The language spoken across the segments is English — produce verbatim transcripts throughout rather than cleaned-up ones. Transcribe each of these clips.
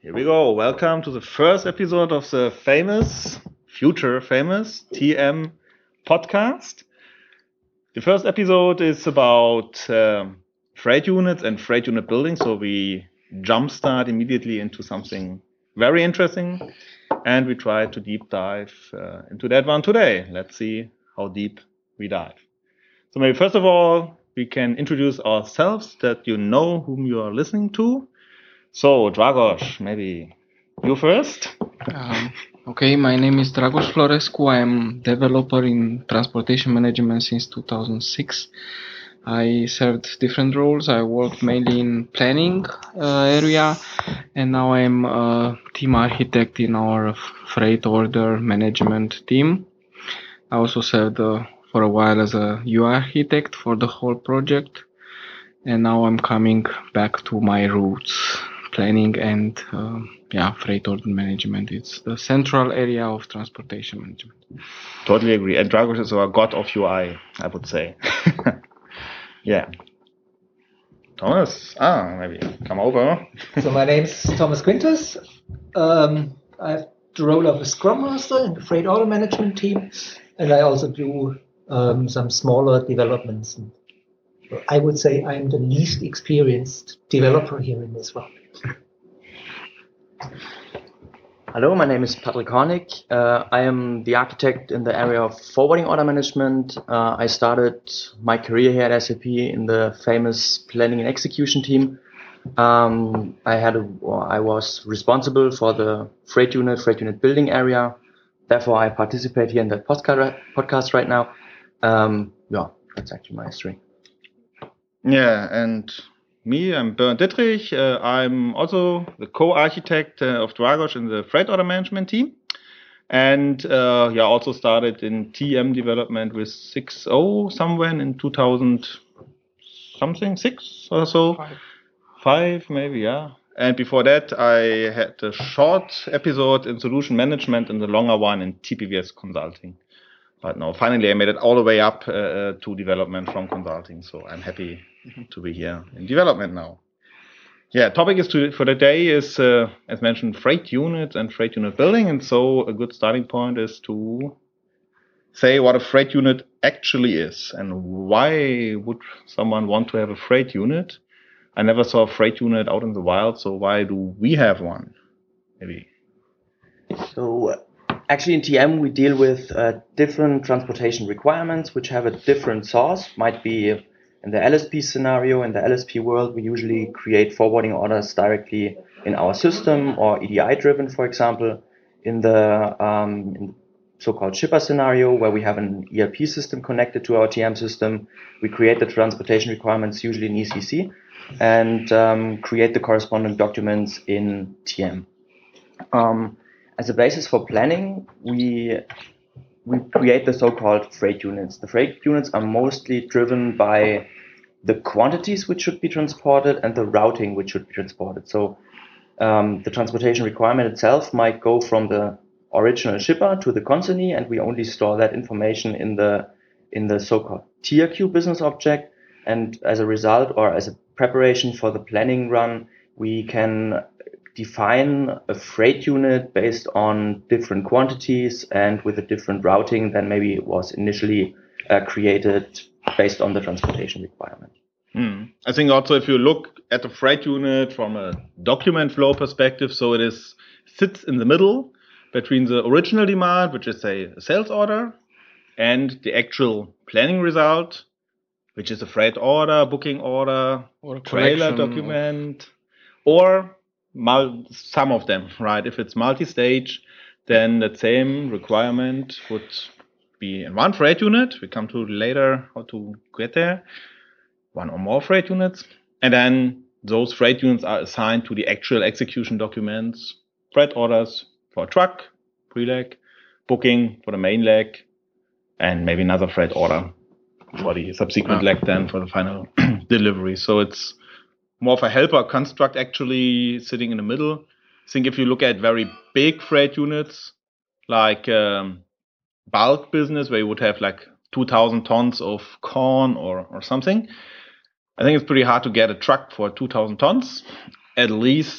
Here we go. Welcome to the first episode of the famous, future famous T M podcast. The first episode is about um, freight units and freight unit building. So we jumpstart immediately into something very interesting, and we try to deep dive uh, into that one today. Let's see how deep we dive. So maybe first of all, we can introduce ourselves that you know whom you are listening to. So, Dragos, maybe you first. Um, okay, my name is Dragos Florescu. I am developer in transportation management since two thousand six. I served different roles. I worked mainly in planning uh, area, and now I'm a team architect in our freight order management team. I also served uh, for a while as a U I architect for the whole project, and now I'm coming back to my roots. Planning and uh, yeah, freight order management. It's the central area of transportation management. Totally agree. And Dragos is our god of U I, I would say. Yeah. Thomas, ah, maybe come over. So my name's Thomas Quintus. Um, I have the role of a Scrum Master in the freight order management team, and I also do um, some smaller developments. I would say I'm the least experienced developer here in this round. Hello, my name is Patrick Hornig. Uh, I am the architect in the area of forwarding order management. Uh, I started my career here at S A P in the famous planning and execution team. Um, I had a, I was responsible for the freight unit, freight unit building area. Therefore, I participate here in that podcast podcast right now. Um, yeah, that's actually my history. Yeah, and me, I'm Bernd Dittrich. Uh, I'm also the co-architect uh, of Dragos in the freight order management team. And uh, yeah, also started in T M development with six point oh somewhere in two thousand something, six or so. Five. Five, maybe, yeah. And before that, I had a short episode in solution management and the longer one in T P V S consulting. But no, finally I made it all the way up uh, to development from consulting. So I'm happy to be here in development now. Yeah, topic is to, for the day is, uh, as mentioned, freight units and freight unit building. And so a good starting point is to say what a freight unit actually is and why would someone want to have a freight unit. I never saw a freight unit out in the wild, so why do we have one? Maybe. So actually in T M we deal with uh, different transportation requirements which have a different source. Might be in the L S P scenario, in the L S P world, we usually create forwarding orders directly in our system or E D I driven, for example. In the um, in so-called shipper scenario, where we have an E R P system connected to our T M system, we create the transportation requirements usually in E C C and um, create the corresponding documents in T M. Um, as a basis for planning, we we create the so-called freight units. The freight units are mostly driven by the quantities which should be transported and the routing which should be transported. So um, the transportation requirement itself might go from the original shipper to the consignee, and we only store that information in the in the so-called T R Q business object. And as a result, or as a preparation for the planning run, we can define a freight unit based on different quantities and with a different routing than maybe it was initially uh, created based on the transportation requirement. Hmm. I think also if you look at the freight unit from a document flow perspective, so it is sits in the middle between the original demand, which is say a sales order, and the actual planning result, which is a freight order, booking order, Or trailer collection. document, or mul- some of them, right? If it's multi-stage, then the same requirement would be in one freight unit. We come to later how to get there. One or more freight units. And then those freight units are assigned to the actual execution documents, freight orders for a truck, pre-leg, booking for the main leg, and maybe another freight order for the subsequent Yeah. leg then for the final delivery. So it's more of a helper construct actually sitting in the middle. I think if you look at very big freight units, like um, bulk business, where you would have like two thousand tons of corn or, or something, I think it's pretty hard to get a truck for two thousand tons. At least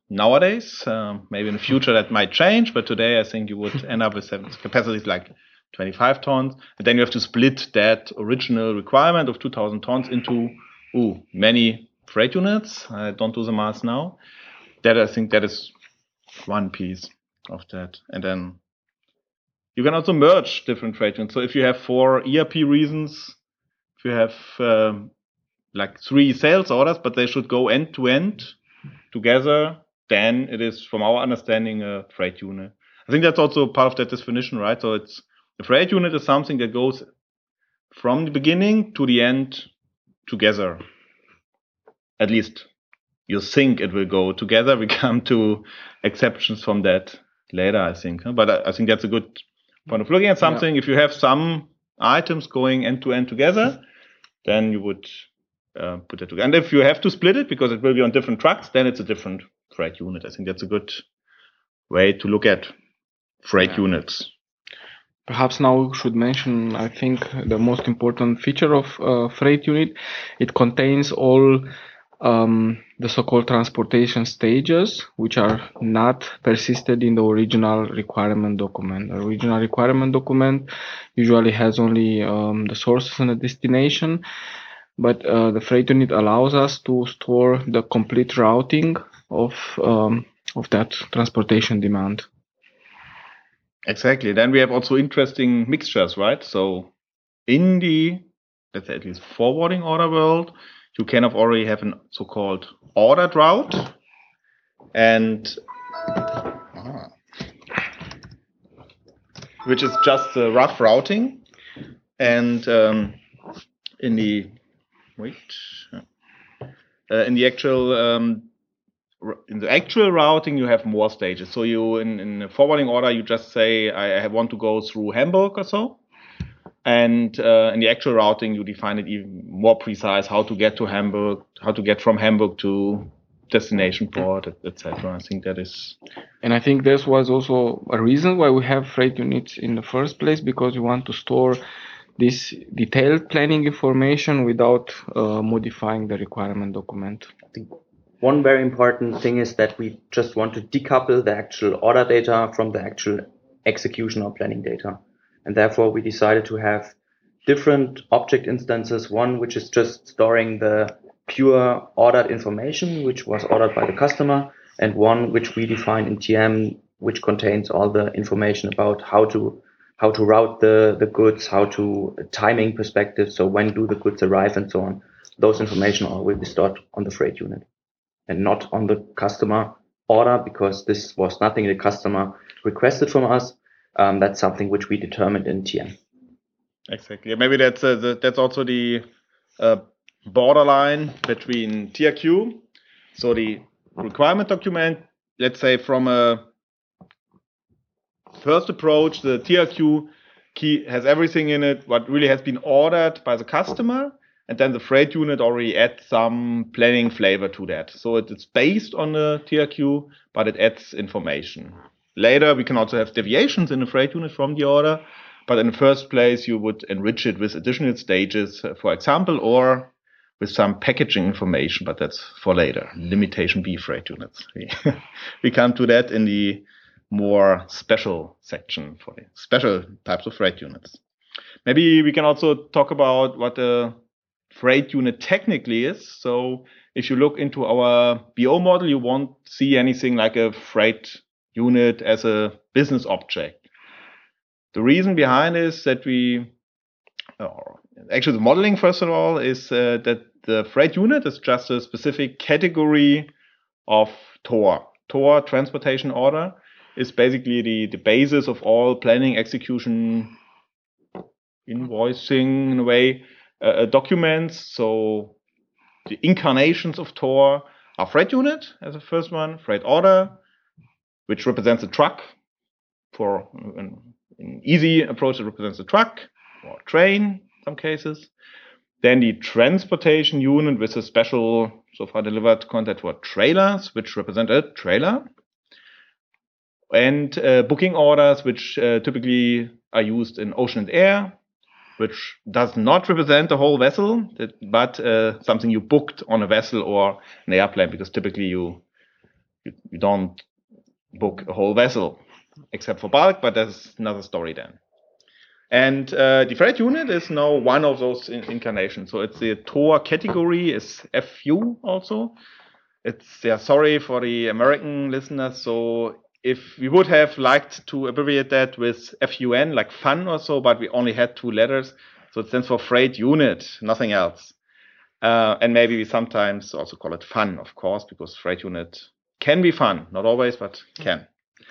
nowadays. Um, maybe in the future that might change, but today I think you would end up with capacities like twenty-five tons. And then you have to split that original requirement of two thousand tons into ooh, many freight units. I don't do the math now. That I think that is one piece of that. And then you can also merge different freight units. So if you have for E R P reasons, if you have um, like three sales orders, but they should go end to end together, then it is, from our understanding, a freight unit. I think that's also part of that definition, right? So it's a freight unit is something that goes from the beginning to the end together. At least you think it will go together. We come to exceptions from that later, I think. But I think that's a good point of looking at something. Yeah. If you have some items going end to end together, then you would uh, put it together. And if you have to split it because it will be on different trucks, then it's a different freight unit. I think that's a good way to look at freight yeah. units. Perhaps now we should mention, I think, the most important feature of uh, freight unit. It contains all um, the so-called transportation stages, which are not persisted in the original requirement document. The original requirement document usually has only um, the sources and the destination, but uh, the freight unit allows us to store the complete routing of um, of that transportation demand. Exactly. Then we have also interesting mixtures, right? So in the, let's say at least forwarding order world, you kind of already have a so-called ordered route, and ah, which is just a rough routing. And um, in the wait, uh, in the actual um, in the actual routing, you have more stages. So you, in, in a forwarding order, you just say, I want to go through Hamburg or so. And uh, in the actual routing, you define it even more precise, how to get to Hamburg, how to get from Hamburg to destination port, et cetera. I think that is... And I think this was also a reason why we have freight units in the first place, because you want to store this detailed planning information without uh, modifying the requirement document. I think one very important thing is that we just want to decouple the actual order data from the actual execution or planning data. And therefore, we decided to have different object instances, one which is just storing the pure ordered information, which was ordered by the customer, and one which we define in T M, which contains all the information about how to how to route the, the goods, how to timing perspective, so when do the goods arrive and so on. Those information all will be stored on the freight unit and not on the customer order, because this was nothing the customer requested from us. Um, that's something which we determined in T M. Exactly. Maybe that's uh, the, that's also the uh, borderline between T R Q. So the requirement document, let's say from a first approach, the T R Q key has everything in it what really has been ordered by the customer, and then the freight unit already adds some planning flavor to that. So it's based on the T R Q, but it adds information. Later, we can also have deviations in the freight unit from the order, but in the first place, you would enrich it with additional stages, for example, or with some packaging information, but that's for later. Limitation B freight units. We, we come to that in the more special section for the special types of freight units. Maybe we can also talk about what a freight unit technically is. So if you look into our B O model, you won't see anything like a freight unit as a business object. The reason behind is that we, or actually the modeling first of all, is uh, that the freight unit is just a specific category of T O R. T O R, transportation order, is basically the, the basis of all planning, execution, invoicing in a way, uh, documents. So the incarnations of T O R are freight unit as the first one, freight order, which represents a truck. For an, an easy approach, it represents a truck or a train in some cases. Then the transportation unit with a special, so far delivered content for trailers, which represent a trailer. And uh, booking orders, which uh, typically are used in ocean and air, which does not represent the whole vessel, but uh, something you booked on a vessel or an airplane, because typically you you, you don't book a whole vessel, except for bulk, but that's another story then. And uh, the freight unit is now one of those in- incarnations. So it's the T O R category, is F U also. It's, yeah, sorry for the American listeners. So if we would have liked to abbreviate that with F U N, like fun or so, but we only had two letters. So it stands for freight unit, nothing else. Uh, and maybe we sometimes also call it fun, of course, because freight unit can be fun. Not always, but can.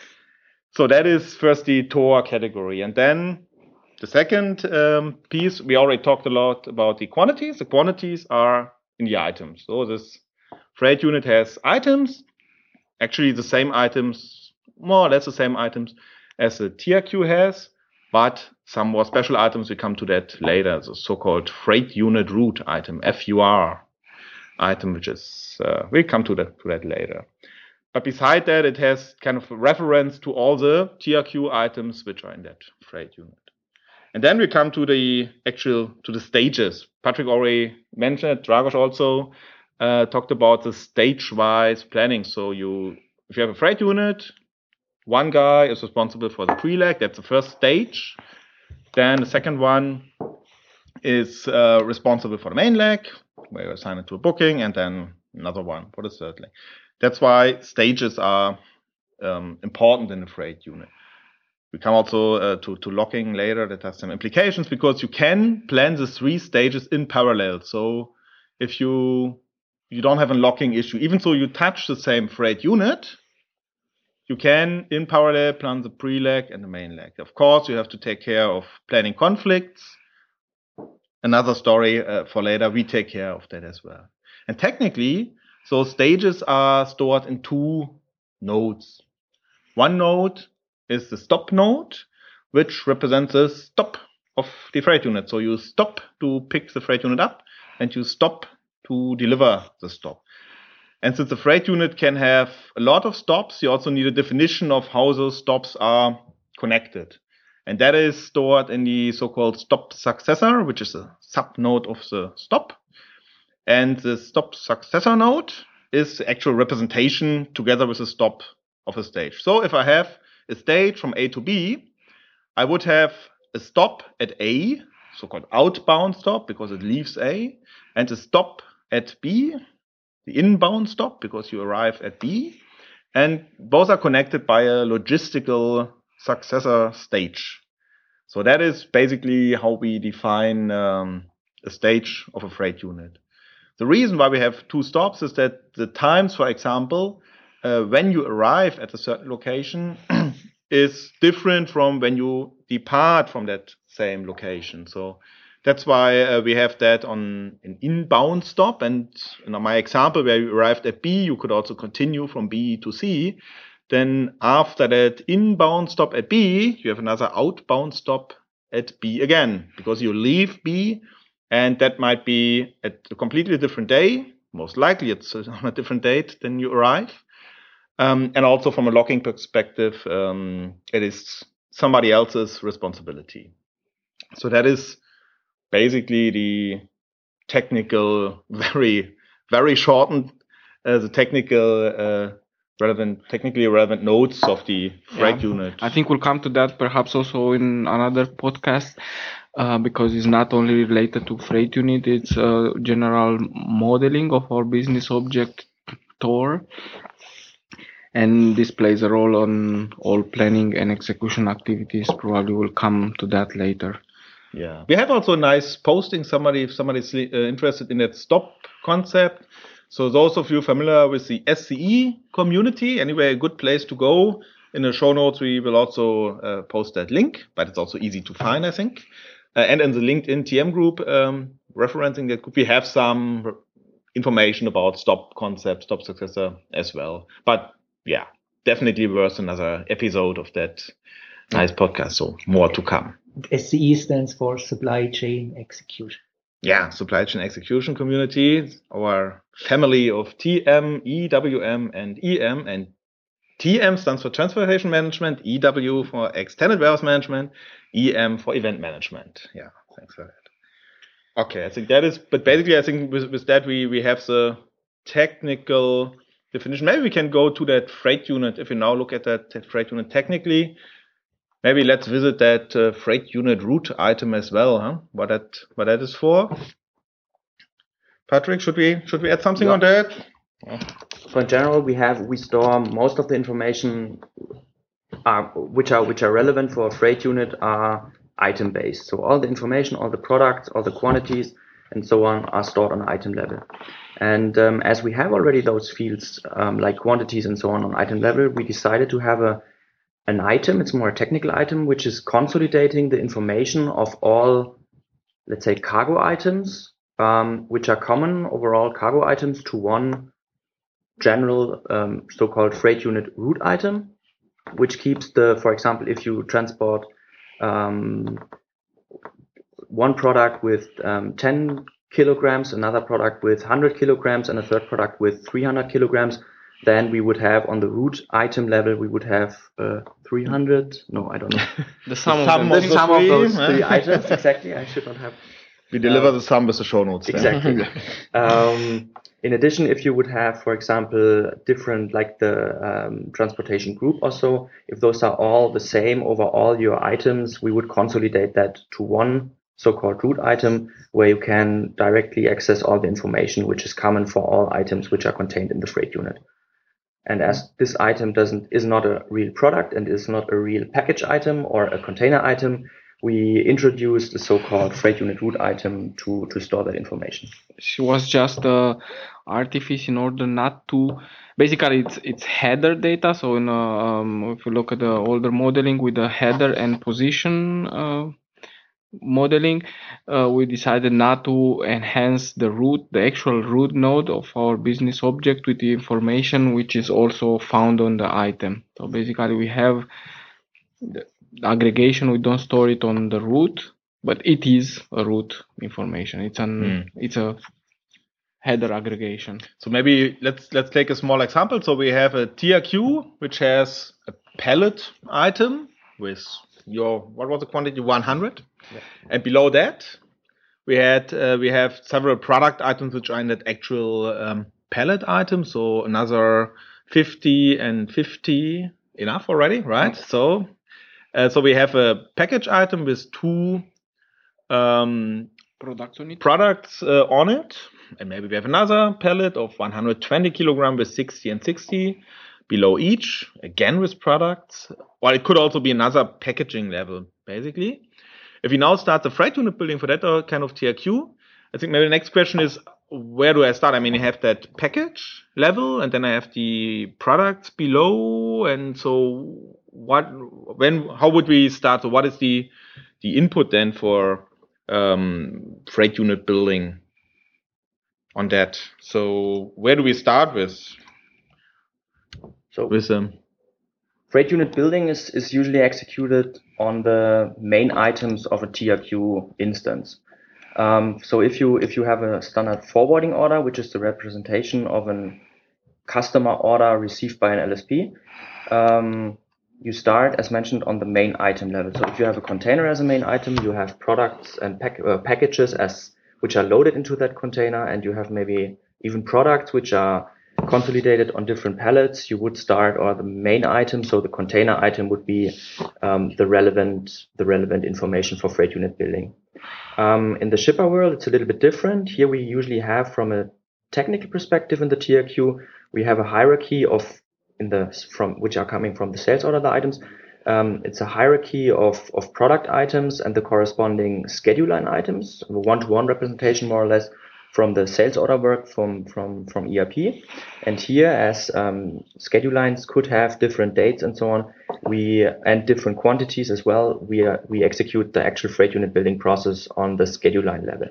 So that is first the T O R category. And then the second um, piece, we already talked a lot about the quantities. The quantities are in the items. So this freight unit has items, actually the same items, more or less the same items as the T R Q has, but some more special items, we come to that later, the so-called freight unit route item, F U R item, which is, uh, we'll come to that, to that later. But beside that, it has kind of a reference to all the T R Q items which are in that freight unit. And then we come to the actual, to the stages. Patrick already mentioned, Dragos also uh, talked about the stage-wise planning. So you, if you have a freight unit, one guy is responsible for the pre-leg. That's the first stage. Then the second one is uh, responsible for the main leg, where you assign it to a booking, and then another one for the third leg. That's why stages are um, important in the freight unit. We come also uh, to, to locking later. That has some implications because you can plan the three stages in parallel. So if you you don't have a locking issue, even though you touch the same freight unit, you can in parallel plan the pre-leg and the main leg. Of course, you have to take care of planning conflicts. Another story uh, for later. We take care of that as well. And technically, so stages are stored in two nodes. One node is the stop node, which represents the stop of the freight unit. So you stop to pick the freight unit up, and you stop to deliver the stop. And since the freight unit can have a lot of stops, you also need a definition of how those stops are connected. And that is stored in the so-called stop successor, which is a sub-node of the stop. And the stop successor node is the actual representation together with the stop of a stage. So if I have a stage from A to B, I would have a stop at A, so-called outbound stop because it leaves A, and a stop at B, the inbound stop because you arrive at B. And both are connected by a logistical successor stage. So that is basically how we define um, a stage of a freight unit. The reason why we have two stops is that the times, for example, uh, when you arrive at a certain location is different from when you depart from that same location. So that's why uh, we have that on an inbound stop. And in my example, where you arrived at B, you could also continue from B to C. Then after that inbound stop at B, you have another outbound stop at B again, because you leave B, and that might be at a completely different day. Most likely it's on a different date than you arrive. Um, and also from a locking perspective, um, it is somebody else's responsibility. So that is basically the technical, very, very shortened, uh, the technical, uh, relevant, technically relevant nodes of the freight yeah. unit. I think we'll come to that perhaps also in another podcast, uh, because it's not only related to freight unit, it's uh, general modeling of our business object T O R. And this plays a role on all planning and execution activities. Probably we'll come to that later. Yeah, we have also a nice posting. Somebody, if somebody's uh, interested in that stop concept. So those of you familiar with the S C E community, anyway, a good place to go. In the show notes, we will also uh, post that link, but it's also easy to find, I think. Uh, and in the LinkedIn T M group, um, referencing that group, we have some information about stop concept, stop successor as well. But yeah, definitely worth another episode of that nice podcast. So more to come. S C E stands for Supply Chain Execution. Yeah, Supply Chain Execution Community, our family of T M, E W M, and E M. And T M stands for Transportation Management, E W for Extended Warehouse Management, E M for Event Management. Yeah, thanks for that. Okay, I think that is, but basically I think with, with that we, we have the technical definition. Maybe we can go to that freight unit. If we now look at that, that freight unit technically, maybe let's visit that uh, freight unit route item as well, huh? What that what that is for. Patrick, should we should we add something Yeah. on that? Oh. So in general, we have we store most of the information uh, which are which are relevant for a freight unit are item based. So all the information, all the products, all the quantities, and so on are stored on item level. And um, as we have already those fields um, like quantities and so on on item level, we decided to have a an item. It's more a technical item which is consolidating the information of all, let's say, cargo items, um, which are common overall cargo items to one general um, so-called freight unit route item, which keeps the, for example, if you transport um, one product with um, ten kilograms, another product with one hundred kilograms, and a third product with three hundred kilograms, then we would have on the route item level, we would have uh, three hundred, no, I don't know. The sum, The sum of of them. the Some of three, those huh? three items, exactly, I should not have. We deliver the sum with the show notes. then. Exactly. um, in addition, if you would have, for example, different, like the um, transportation group or so, if those are all the same over all your items, we would consolidate that to one so-called route item where you can directly access all the information which is common for all items which are contained in the freight unit. And as this item doesn't is not a real product and is not a real package item or a container item, we introduced the so-called freight unit route item to, to store that information. She was just a artifice in order not to. Basically, it's it's header data. So in a, um, if you look at the older modeling with the header and position uh, modeling, uh, we decided not to enhance the root, the actual root node of our business object with the information which is also found on the item. So basically, we have the aggregation. We don't store it on the root, but it is a root information. It's an Hmm. it's a header aggregation. So maybe let's let's take a small example. So we have a T R Q which has a pallet item with your, what was the quantity, one hundred, Yeah. and below that we had uh, we have several product items which are in that actual um, pallet item. So another fifty and fifty enough already, right? So uh, so we have a package item with two um, Products on it. products uh, on it, and maybe we have another pallet of one hundred twenty kilogram with sixty and sixty below each, again with products. Or it could also be another packaging level, basically. If we now start the freight unit building for that uh, kind of T R Q, I think maybe the next question is, where do I start? I mean, you have that package level, and then I have the products below, and so what? When? How would we start? So what is the the input then for um, freight unit building on that? So where do we start with So with them? freight unit building is, is usually executed on the main items of a T R Q instance. Um, so if you if you have a standard forwarding order, which is the representation of a customer order received by an L S P, um, you start, as mentioned, on the main item level. So if you have a container as a main item, you have products and pack, uh, packages as which are loaded into that container, and you have maybe even products which are consolidated on different pallets. You would start, or the main item, so the container item would be um, the relevant the relevant information for freight unit building. Um, in the shipper world, it's a little bit different. Here we usually have, from a technical perspective in the T R Q, we have a hierarchy of in the from which are coming from the sales order the items. Um, it's a hierarchy of, of product items and the corresponding schedule line items, one-to-one representation more or less from the sales order work from from from E R P. And here, as um, schedule lines could have different dates and so on, we and different quantities as well, we uh, we execute the actual freight unit building process on the schedule line level.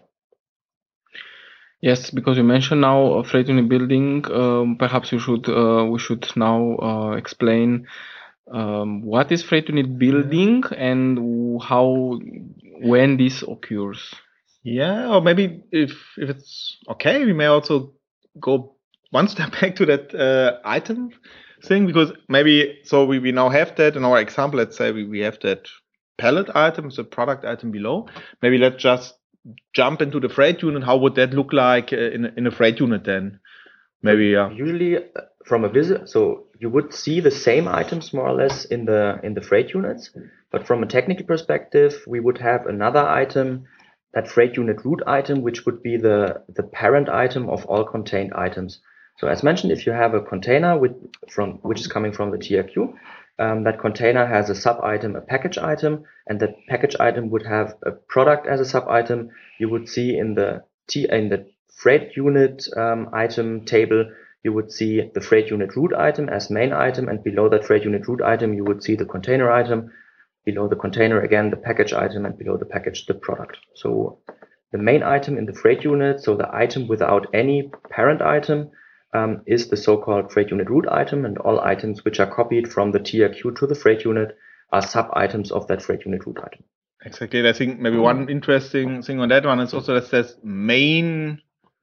Yes, because you mentioned now uh, freight unit building. Um, perhaps you should uh, we should now uh, explain um, what is freight unit building and how when this occurs. Yeah, or maybe if if it's okay, we may also go one step back to that uh, item thing, because maybe so we, we now have that in our example. Let's say we, we have that pallet item, the product item below. Maybe let's just jump into the freight unit. How would that look like uh, in in a freight unit then? Maybe yeah. Usually, uh, from a visit, so you would see the same items more or less in the in the freight units, but from a technical perspective, we would have another item, that freight unit root item, which would be the the parent item of all contained items. So as mentioned, if you have a container with from which is coming from the T R Q, um, that container has a sub item, a package item, and that package item would have a product as a sub item. You would see in the T in the freight unit um, item table, you would see the freight unit root item as main item, and below that freight unit root item, you would see the container item. Below the container, again, the package item, and below the package, the product. So the main item in the freight unit, so the item without any parent item, um, is the so-called freight unit root item, and all items which are copied from the T R Q to the freight unit are sub-items of that freight unit root item. Exactly. I think maybe one interesting thing on that one is also that says main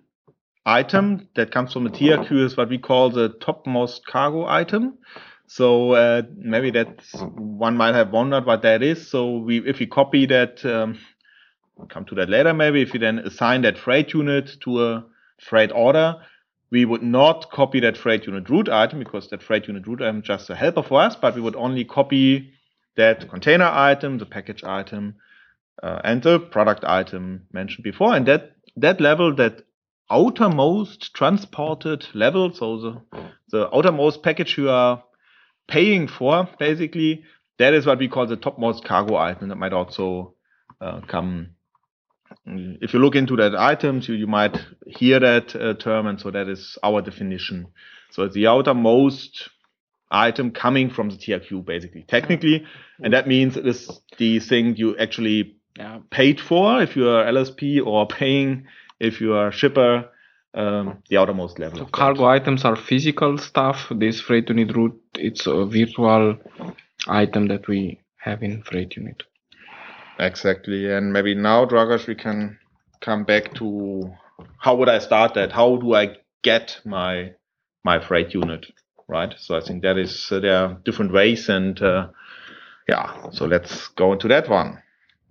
item that comes from the T R Q is what we call the topmost cargo item. So uh, maybe that's one might have wondered what that is. So we, if we copy that, um, we'll come to that later. Maybe if you then assign that freight unit to a freight order, we would not copy that freight unit root item because that freight unit root item is just a helper for us. But we would only copy that container item, the package item, uh, and the product item mentioned before. And that that level, that outermost transported level, so the the outermost package you are paying for, basically, that is what we call the topmost cargo item. That might also uh, come, if you look into that items, you, you might hear that uh, term, and so that is our definition. So it's the outermost item coming from the T R Q, basically, technically, and that means it is the thing you actually yeah. paid for if you are L S P, or paying if you are a shipper. Um, the outermost level. So cargo items are physical stuff. This freight unit root, it's a virtual item that we have in freight unit. Exactly. And maybe now, Dragos, we can come back to how would I start that? How do I get my my freight unit, right? So I think that is uh, there are different ways, and uh, yeah. So let's go into that one.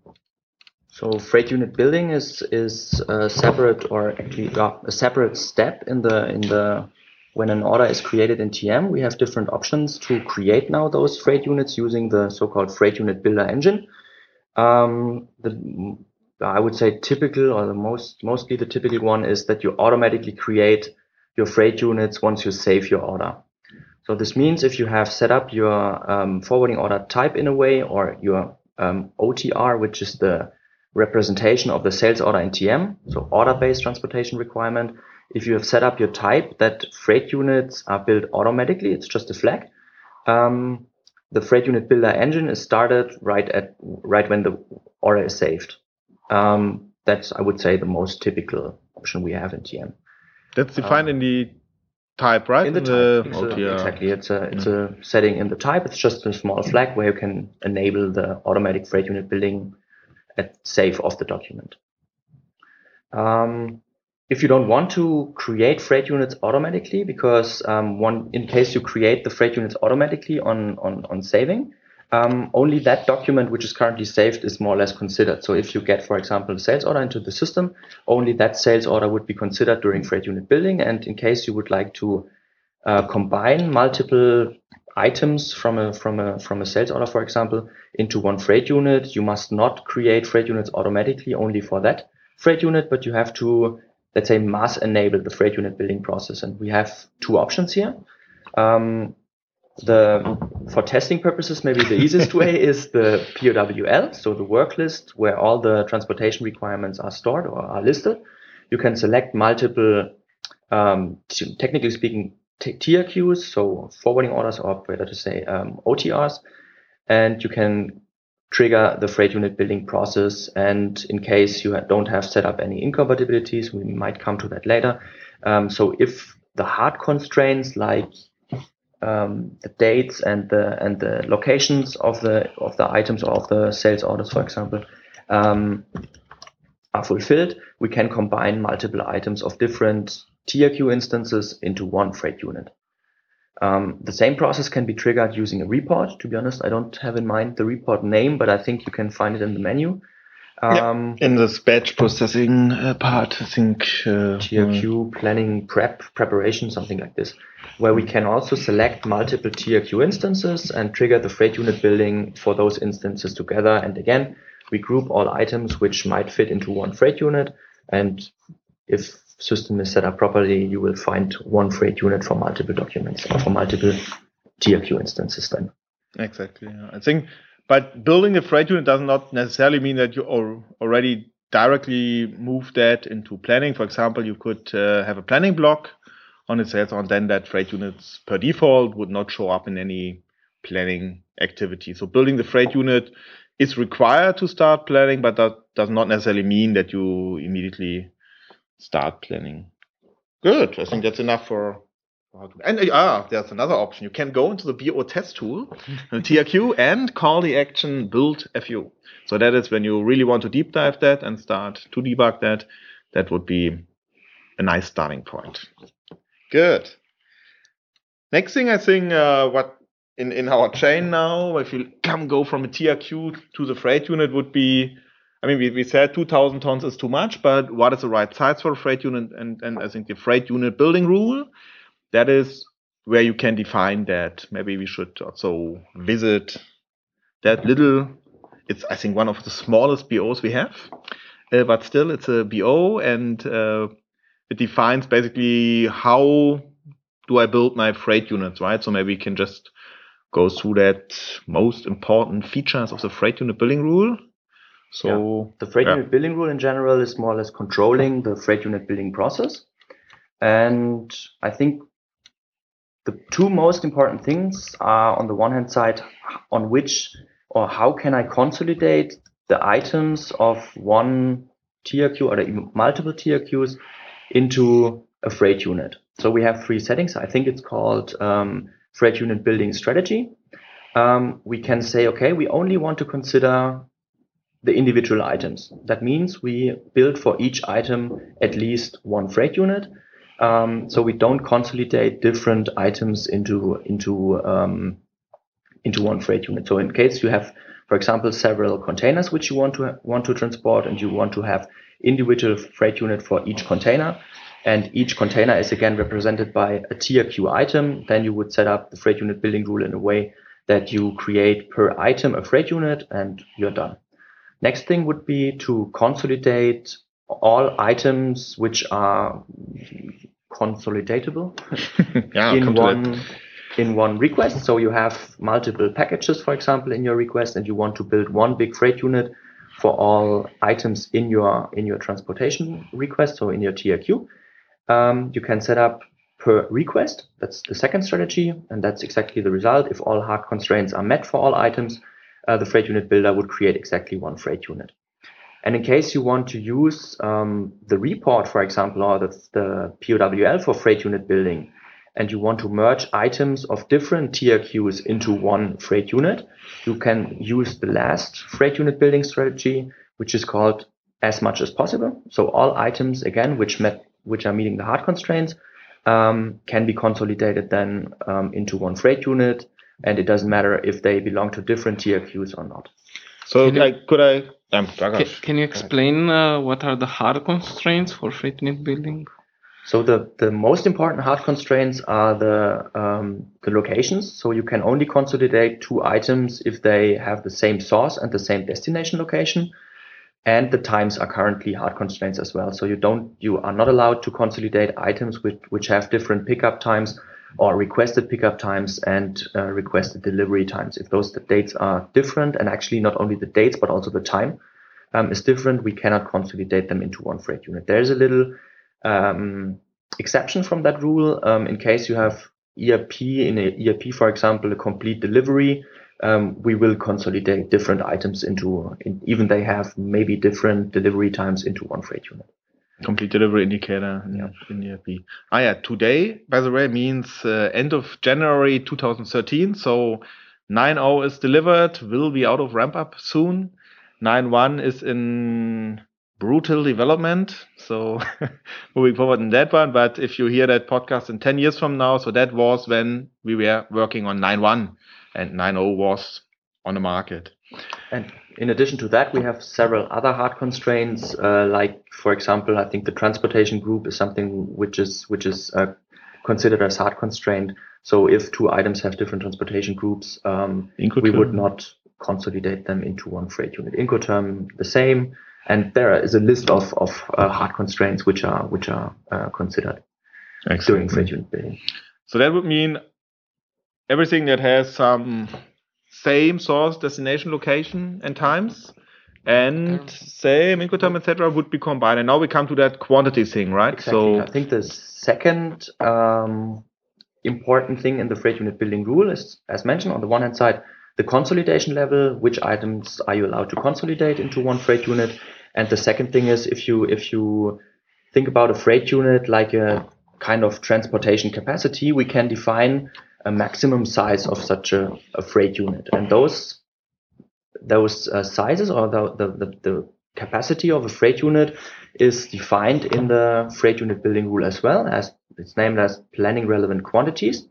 So freight unit building is is a separate, or actually uh, a separate step in the in the when an order is created in T M. We have different options to create now those freight units using the so-called freight unit builder engine. Um, the I would say typical, or the most mostly the typical one, is that you automatically create your freight units once you save your order. So this means if you have set up your um, forwarding order type in a way, or your um, O T R, which is the representation of the sales order in T M, so order-based transportation requirement. If you have set up your type that freight units are built automatically, it's just a flag. Um, the freight unit builder engine is started right at right when the order is saved. Um, that's, I would say, the most typical option we have in T M. That's defined um, in the type, right? In the, in type, the it's a, exactly. It's a it's yeah. a setting in the type. It's just a small flag where you can enable the automatic freight unit building at save of the document. Um, if you don't want to create freight units automatically, because um, one, in case you create the freight units automatically on on, on saving, um, only that document which is currently saved is more or less considered. So if you get, for example, a sales order into the system, only that sales order would be considered during freight unit building. And in case you would like to uh, combine multiple items from a from a from a sales order, for example, into one freight unit, you must not create freight units automatically only for that freight unit, but you have to, let's say, mass enable the freight unit building process. And we have two options here. Um, the for testing purposes, maybe the easiest way is the P O W L, so the work list where all the transportation requirements are stored or are listed. You can select multiple, um, technically speaking, T R Qs, so forwarding orders, or better to say um, O T Rs, and you can trigger the freight unit building process. And in case you don't have set up any incompatibilities, we might come to that later. Um, so if the hard constraints like um, the dates and the and the locations of the of the items or of the sales orders, for example, um, are fulfilled, we can combine multiple items of different T R Q instances into one freight unit. Um, the same process can be triggered using a report. To be honest, I don't have in mind the report name, but I think you can find it in the menu. Um, yeah. In this batch processing uh, part, I think uh, T R Q planning, prep, preparation, something like this, where we can also select multiple T R Q instances and trigger the freight unit building for those instances together. And again, we group all items which might fit into one freight unit. And if system is set up properly, you will find one freight unit for multiple documents or for multiple T R Q instances then. Exactly. Yeah. I think, but building a freight unit does not necessarily mean that you al- already directly move that into planning. For example, you could uh, have a planning block on its head, and then that freight units per default would not show up in any planning activity. So building the freight unit is required to start planning, but that does not necessarily mean that you immediately start planning. Good. I think that's enough for. And uh, ah, there's another option. You can go into the B O test tool, T R Q, and call the action build F U. So that is when you really want to deep dive that and start to debug that. That would be a nice starting point. Good. Next thing I think, uh, what in, in our chain now, if you come go from a T R Q to the freight unit would be, I mean, we, we said two thousand tons is too much, but what is the right size for a freight unit? And, and I think the freight unit building rule, that is where you can define that. Maybe we should also visit that little, it's, I think, one of the smallest B Os we have, uh, but still it's a B O, and uh, it defines basically how do I build my freight units, right? So maybe we can just go through that most important features of the freight unit building rule. So yeah. The freight yeah. unit building rule in general is more or less controlling the freight unit building process. And I think the two most important things are, on the one hand side, on which or how can I consolidate the items of one T R Q or even multiple T R Qs into a freight unit. So we have three settings. I think it's called um, freight unit building strategy. Um, we can say, okay, we only want to consider the individual items. That means we build for each item at least one freight unit. Um, so we don't consolidate different items into into um, into one freight unit. So in case you have, for example, several containers which you want to want to transport, and you want to have individual freight unit for each container, and each container is again represented by a T R Q item, then you would set up the freight unit building rule in a way that you create per item a freight unit, and you're done. Next thing would be to consolidate all items which are consolidatable yeah, in one in one request. So you have multiple packages, for example, in your request, and you want to build one big freight unit for all items in your in your transportation request, so in your T R Q. Um, you can set up per request. That's the second strategy, and that's exactly the result. If all hard constraints are met for all items, uh, the freight unit builder would create exactly one freight unit. And in case you want to use um, the report, for example, or the, the P O W L for freight unit building, and you want to merge items of different T R Qs into one freight unit, you can use the last freight unit building strategy, which is called as much as possible. So all items, again, which met, which are meeting the hard constraints, um, can be consolidated then um, into one freight unit, and it doesn't matter if they belong to different T R Qs or not. So Can you- I, could I? Um, Can, can you explain uh, what are the hard constraints for freight unit building? So the, the most important hard constraints are the um, the locations. So you can only consolidate two items if they have the same source and the same destination location. And the times are currently hard constraints as well. So you don't you are not allowed to consolidate items which, which have different pickup times or requested pickup times and uh, requested delivery times. If those dates are different, and actually not only the dates but also the time um, is different, we cannot consolidate them into one freight unit. There's a little um, exception from that rule. Um, in case you have E R P, in a E R P, for example, a complete delivery, um, we will consolidate different items into, in, even they have maybe different delivery times, into one freight unit. Complete delivery indicator in, Yeah. in E R P. Ah, yeah. Today, by the way, means uh, end of January twenty thirteen. So nine point oh is delivered, will be out of ramp up soon. nine point one is in brutal development. So moving forward in that one. But if you hear that podcast in ten years from now, so that was when we were working on nine point one and nine point oh was on the market. And in addition to that, we have several other hard constraints, uh, like, for example, I think the transportation group is something which is which is uh, considered as hard constraint. So if two items have different transportation groups, um, we would not consolidate them into one freight unit. Incoterm, the same. And there is a list of, of uh, hard constraints which are which are uh, considered Excellent. During freight unit building. So that would mean everything that has some same source, destination, location, and times, and same Incoterm, et cetera, would be combined. And now we come to that quantity thing, right? Exactly. So I think the second um, important thing in the freight unit building rule is, as mentioned, on the one hand side, the consolidation level. Which items are you allowed to consolidate into one freight unit? And the second thing is, if you if you think about a freight unit like a kind of transportation capacity, we can define a maximum size of such a, a freight unit, and those those uh, sizes or the, the the the capacity of a freight unit is defined in the freight unit building rule as well, as it's named as planning relevant quantities.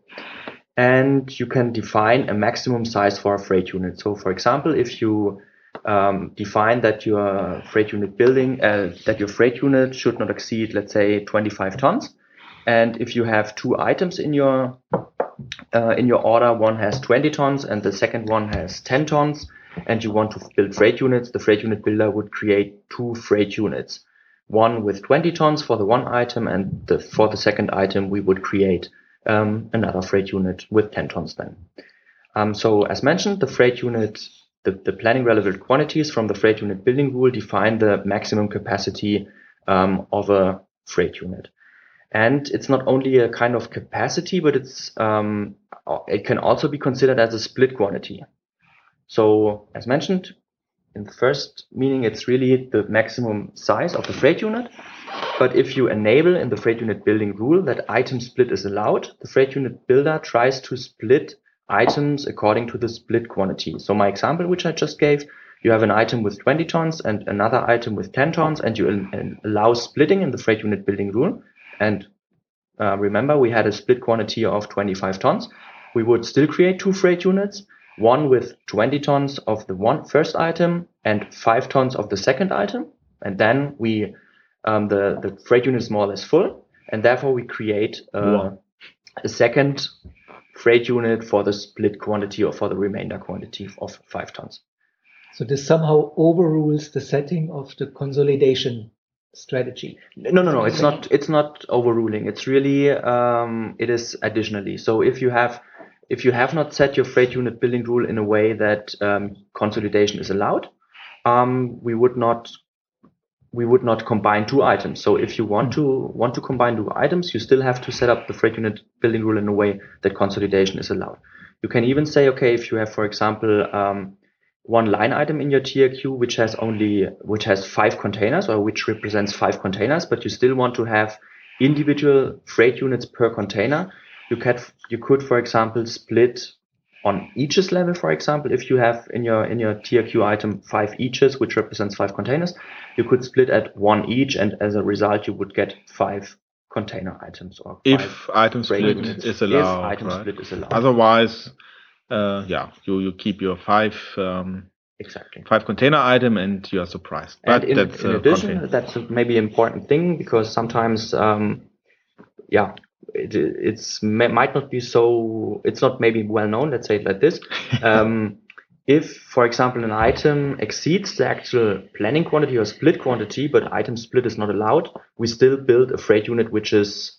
And you can define a maximum size for a freight unit. So, for example, if you um, define that your freight unit building uh, that your freight unit should not exceed, let's say, twenty-five tons, and if you have two items in your Uh, in your order, one has twenty tons and the second one has ten tons, and you want to build freight units, the freight unit builder would create two freight units, one with twenty tons for the one item, and the, for the second item we would create um, another freight unit with ten tons then. Um, so as mentioned, the freight unit, the, the planning relevant quantities from the freight unit building rule define the maximum capacity um, of a freight unit. And it's not only a kind of capacity, but it's um, it can also be considered as a split quantity. So, as mentioned, in the first meaning, it's really the maximum size of the freight unit. But if you enable in the freight unit building rule that item split is allowed, the freight unit builder tries to split items according to the split quantity. So my example, which I just gave, you have an item with twenty tons and another item with ten tons, and you allow splitting in the freight unit building rule. And uh, remember, we had a split quantity of twenty-five tons. We would still create two freight units, one with twenty tons of the one first item and five tons of the second item. And then we, um, the, the freight unit is more or less full. And therefore we create uh, a second freight unit for the split quantity or for the remainder quantity of five tons. So this somehow overrules the setting of the consolidation strategy. No, no, no. It's not. It's not overruling. It's really. Um, it is additionally. So if you have, if you have not set your freight unit building rule in a way that um, consolidation is allowed, um, we would not. We would not combine two items. So if you want to want to combine two items, you still have to set up the freight unit building rule in a way that consolidation is allowed. You can even say, okay, if you have, for example, um, one line item in your T R Q which has only which has five containers or which represents five containers, but you still want to have individual freight units per container. You could you could for example split on eaches level. For example, if you have in your in your T R Q item five eaches which represents five containers, you could split at one each, and as a result you would get five container items or five if item split units. is allowed. If item right? split is allowed. Otherwise. Uh, yeah, you, you keep your five um, exactly five container item and you are surprised. But but in, that's, in uh, addition, content. that's a maybe important thing, because sometimes, um, yeah, it it's might not be so. It's not maybe well known. Let's say it like this. Um, if, for example, an item exceeds the actual planning quantity or split quantity, but item split is not allowed, we still build a freight unit which is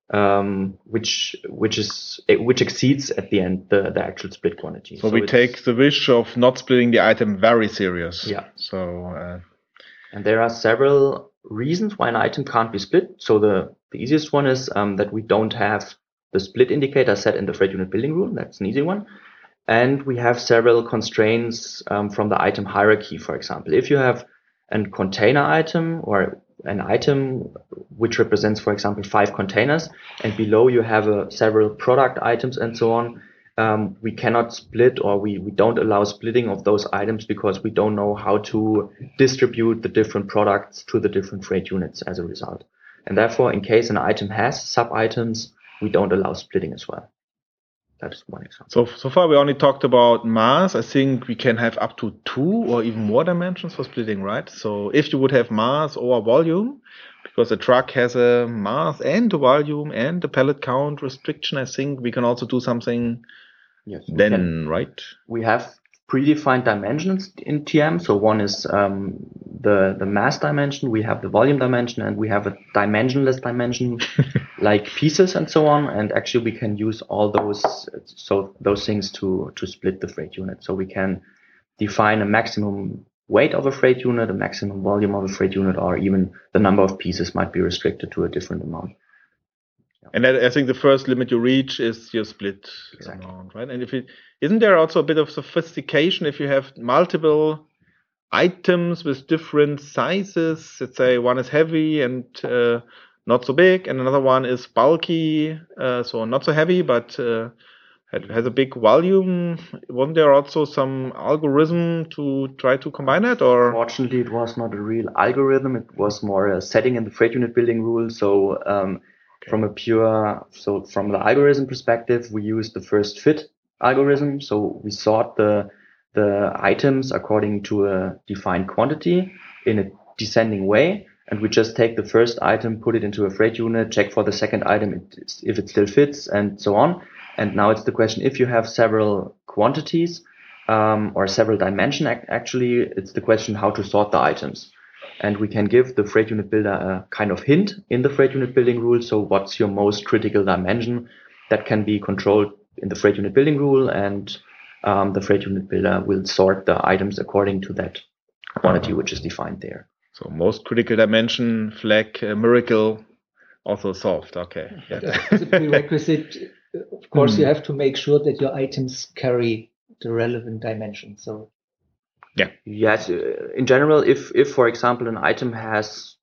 um, which which is which exceeds at the end the, the actual split quantity. So, so we take the wish of not splitting the item very serious. Yeah. So uh, and there are several reasons why an item can't be split. So the, the easiest one is um, that we don't have the split indicator set in the freight unit building rule. That's an easy one. And we have several constraints um, from the item hierarchy. For example, if you have a container item or an item which represents, for example, five containers, and below you have uh, several product items and so on, um, we cannot split, or we, we don't allow splitting of those items because we don't know how to distribute the different products to the different freight units as a result. And therefore, in case an item has sub-items, we don't allow splitting as well. that's one example. So so far we only talked about mass. I think we can have up to two or even more dimensions for splitting, right? So if you would have mass or volume, because a truck has a mass and a volume and a pallet count restriction, I think we can also do something Yes, then, can. right? We have predefined dimensions in T M. So one is um, the the mass dimension, we have the volume dimension, and we have a dimensionless dimension like pieces and so on. And actually, we can use all those so those things to to split the freight unit. So we can define a maximum weight of a freight unit, a maximum volume of a freight unit, or even the number of pieces might be restricted to a different amount. And I think the first limit you reach is your split Exactly. amount, right? And if it isn't there also a bit of sophistication if you have multiple items with different sizes? Let's say one is heavy and uh, not so big, and another one is bulky, uh, so not so heavy, but uh, has a big volume. Wasn't there also some algorithm to try to combine it, or? Fortunately, it was not a real algorithm. It was more a setting in the freight unit building rule. So um, okay. from a pure, so from the algorithm perspective, we used the first fit algorithm. So we sort the the items according to a defined quantity in a descending way. And we just take the first item, put it into a freight unit, check for the second item if it still fits, and so on. And now it's the question, if you have several quantities um, or several dimensions, actually, it's the question how to sort the items. And we can give the freight unit builder a kind of hint in the freight unit building rule. So what's your most critical dimension that can be controlled in the freight unit building rule, and um, the freight unit builder will sort the items according to that quantity which is defined there. So most critical dimension flag uh, miracle also solved. Okay. Yeah. As a prerequisite, of course, mm. you have to make sure that your items carry the relevant dimension. So, yeah. Yes. In general, if if for example an item has,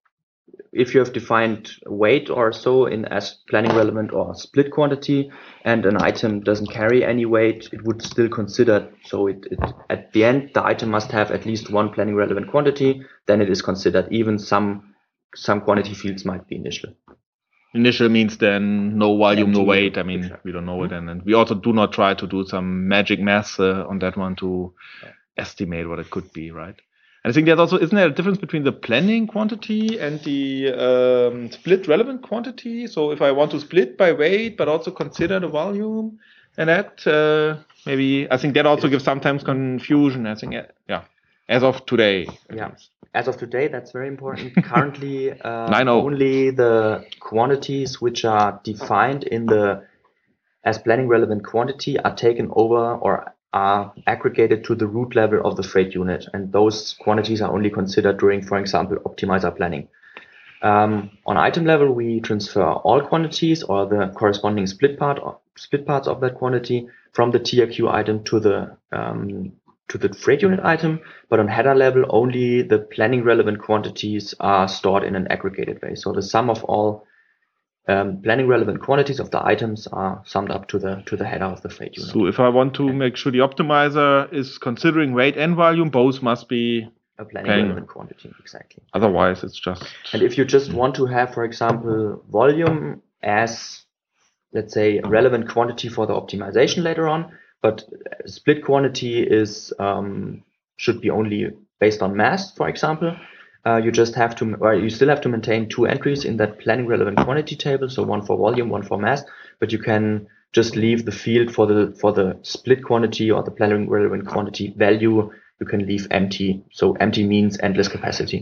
if you have defined weight or so in as planning relevant or split quantity, and an item doesn't carry any weight, it would still consider. So it, it at the end the item must have at least one planning relevant quantity. Then it is considered. Even some some quantity fields might be initial. Initial means then no volume, Empty, no weight. I mean, exactly. we don't know it, and, and we also do not try to do some magic math uh, on that one to yeah. estimate what it could be, right? And I think there's also, isn't there a difference between the planning quantity and the um, split relevant quantity? So if I want to split by weight, but also consider the volume and that, uh, maybe, I think that also gives sometimes confusion, I think, yeah, as of today. Yeah, as of today, that's very important. Currently, uh, only the quantities which are defined in the as planning relevant quantity are taken over or are aggregated to the root level of the freight unit. And those quantities are only considered during, for example, optimizer planning. Um, on item level, we transfer all quantities or the corresponding split part or split parts of that quantity from the T R Q item to the um, to the freight unit item. But on header level, only the planning relevant quantities are stored in an aggregated way. So the sum of all Um, planning relevant quantities of the items are summed up to the to the header of the freight unit. So if I want to and make sure the optimizer is considering weight and volume, both must be a planning paying. relevant quantity, exactly. Otherwise, it's just. And if you just want to have, for example, volume as, let's say, a relevant quantity for the optimization later on, but split quantity is um, should be only based on mass, for example. Uh, you just have to, or you still have to maintain two entries in that planning relevant quantity table. So one for volume, one for mass, but you can just leave the field for the, for the split quantity or the planning relevant quantity value. You can leave empty. So empty means endless capacity.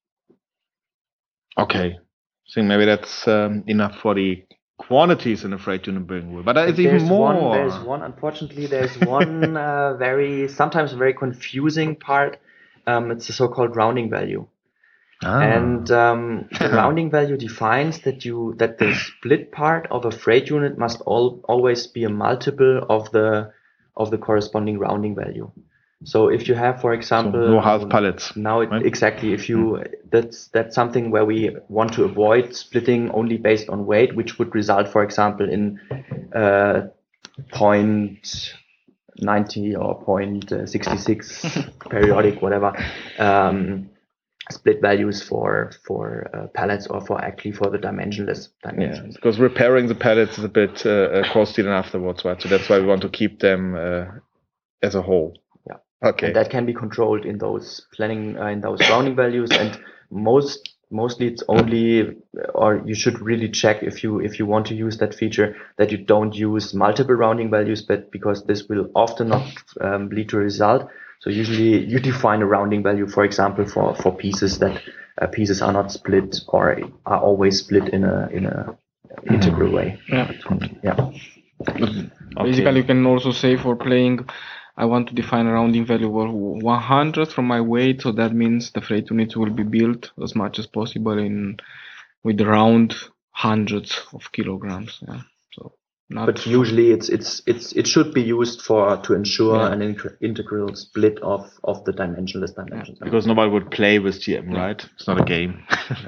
Okay. I think maybe that's um, enough for the quantities in the freight unit building rule, but there's even more. One, there's one, unfortunately, there's one uh, very, sometimes very confusing part. Um, it's the so-called rounding value. Ah. And um, the rounding value defines that you that the split part of a freight unit must all, always be a multiple of the of the corresponding rounding value. So if you have, for example, so no half pallets. Now it, right? exactly, if you mm. that's that's something where we want to avoid splitting only based on weight, which would result, for example, in uh, point ninety or point sixty-six periodic, whatever. Um, split values for for uh, pallets or for actually for the dimensionless dimensions. Yeah, because repairing the pallets is a bit uh, costly then afterwards, right? So that's why we want to keep them uh, as a whole. Yeah. Okay. And that can be controlled in those planning uh, in those rounding values, and most mostly it's only, or you should really check if you if you want to use that feature, that you don't use multiple rounding values, but because this will often not um, lead to a result. So usually you define a rounding value, for example, for, for pieces that uh, pieces are not split or are always split in a in a mm-hmm. integral way. Yeah. Yeah. Okay. Basically, you can also say for playing, I want to define a rounding value of one hundred from my weight, so that means the freight units will be built as much as possible in with round hundreds of kilograms. Yeah. So. Not but usually it's it's it's it should be used for to ensure yeah. an in- integral split of of the dimensionless dimensions. Yeah. Because nobody would play with T M, right? It's not a game.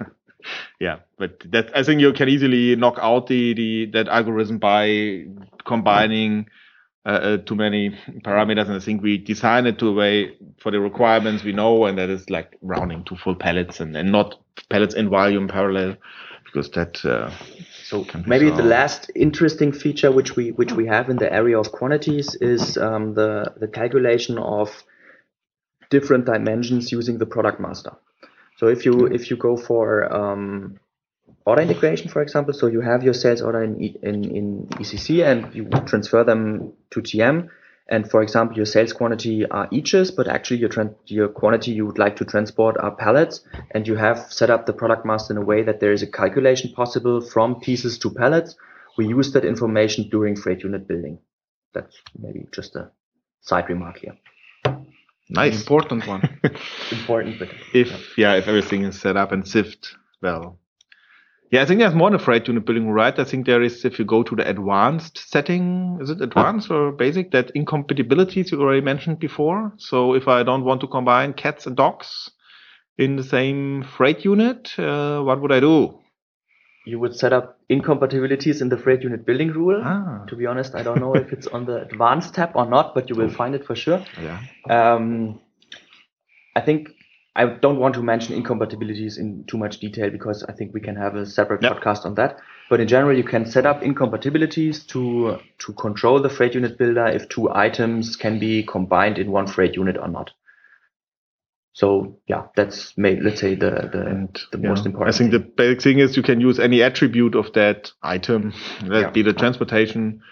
Yeah, but that I think you can easily knock out the, the that algorithm by combining uh, uh, too many parameters, and I think we design it to a way for the requirements we know, and that is like rounding to full pallets and, and not pallets in volume parallel, because that. Uh, So maybe the last interesting feature which we which we have in the area of quantities is um, the the calculation of different dimensions using the product master. So if you if you go for um, order integration, for example, so you have your sales order in in in E C C and you transfer them to T M. And for example, your sales quantity are eaches, but actually your tran- your quantity you would like to transport are pallets, and you have set up the product master in a way that there is a calculation possible from pieces to pallets. We use that information during freight unit building. That's maybe just a side remark here. Nice. An important one. Important, but if yeah. yeah, if everything is set up and sieved well. Yeah, I think there's more in the freight unit building, right? I think there is, if you go to the advanced setting, is it advanced or basic, that incompatibilities you already mentioned before. So if I don't want to combine cats and dogs in the same freight unit, uh, what would I do? You would set up incompatibilities in the freight unit building rule. Ah. To be honest, I don't know if it's on the advanced tab or not, but you will find it for sure. Yeah. Um, I think I don't want to mention incompatibilities in too much detail because I think we can have a separate yep. podcast on that. But in general, you can set up incompatibilities to to control the freight unit builder if two items can be combined in one freight unit or not. So yeah, that's made, let's say the the, and, the yeah. most important. I think thing. the basic thing is you can use any attribute of that item, that yeah. be the transportation.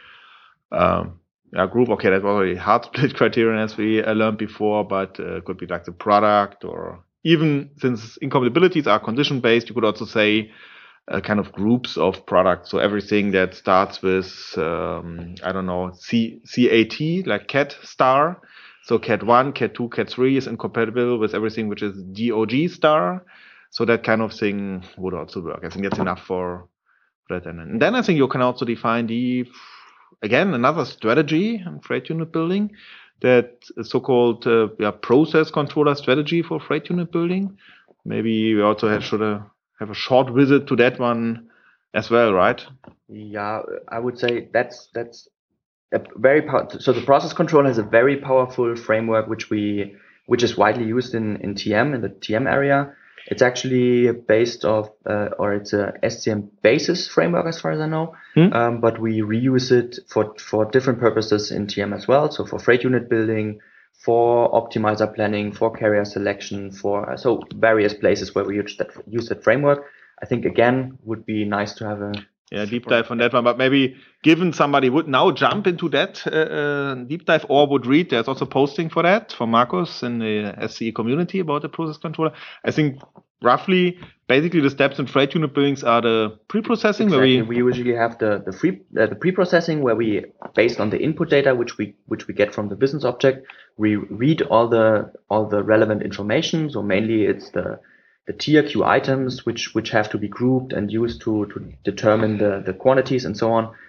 Um, Yeah, group, okay, that's already hard split criterion as we uh, learned before, but uh, could be like the product, or even since incompatibilities are condition based, you could also say uh, kind of groups of products. So everything that starts with, um, I don't know, C, CAT, like cat star. So cat one, cat two, cat three is incompatible with everything which is D O G star. So that kind of thing would also work. I think that's enough for that. And then I think you can also define the Again, another strategy in freight unit building, that so-called uh, yeah, process controller strategy for freight unit building. Maybe we also have, should uh, have a short visit to that one as well, right? Yeah, I would say that's that's a very pow- so the process controller has a very powerful framework which we which is widely used in in T M in the T M area. It's actually based off, uh, or it's a S C M basis framework as far as I know, hmm? um, but we reuse it for, for different purposes in T M as well. So for freight unit building, for optimizer planning, for carrier selection, for, uh, so various places where we use that, use that framework. I think again, would be nice to have a Yeah, deep dive on that one, but maybe given somebody would now jump into that uh, uh, deep dive or would read, there's also posting for that from Markus in the S C E community about the process controller. I think roughly, basically the steps in freight unit buildings are the pre-processing. Exactly. Where we, we usually have the the, free, uh, the pre-processing where we, based on the input data which we which we get from the business object, we read all the all the relevant information. So mainly it's the the tier queue items which which have to be grouped and used to to determine the the quantities and so on.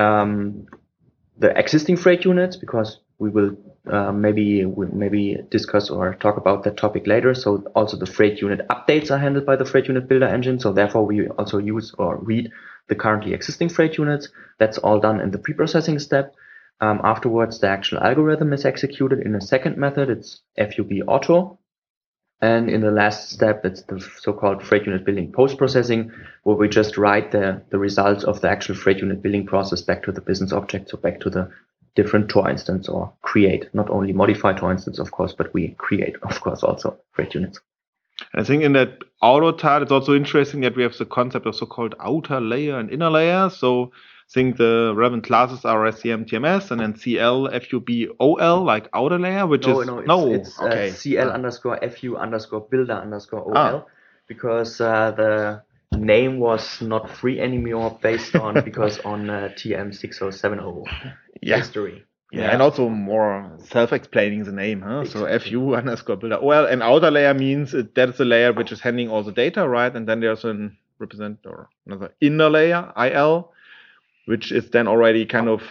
Um, the existing freight units, because we will uh, maybe we'll maybe discuss or talk about that topic later. So also the freight unit updates are handled by the freight unit builder engine. So therefore we also use or read the currently existing freight units. That's all done in the pre-processing step. Um, afterwards, the actual algorithm is executed in a second method. It's F U B auto. And in the last step, it's the so-called freight unit building post-processing, where we just write the, the results of the actual freight unit building process back to the business object, so back to the different Tor instance, or create, not only modify Tor instance, of course, but we create, of course, also freight units. I think in that auto tile, it's also interesting that we have the concept of so-called outer layer and inner layer. So I think the relevant classes are S C M T M S and then C L F U B O L, like outer layer, which no, is no, it's, no, it's okay. uh, C L ah. underscore F U underscore builder underscore O L, Ah. because uh, the name was not free anymore based on because on uh, T M six oh seven oh Yeah. history. Yeah, Yeah. and also more self-explaining the name, huh? So Exactly. F U underscore builder. Well, an outer layer means it, that is the layer which is handling all the data, right? And then there's an represent or another inner layer, I L, which is then already kind of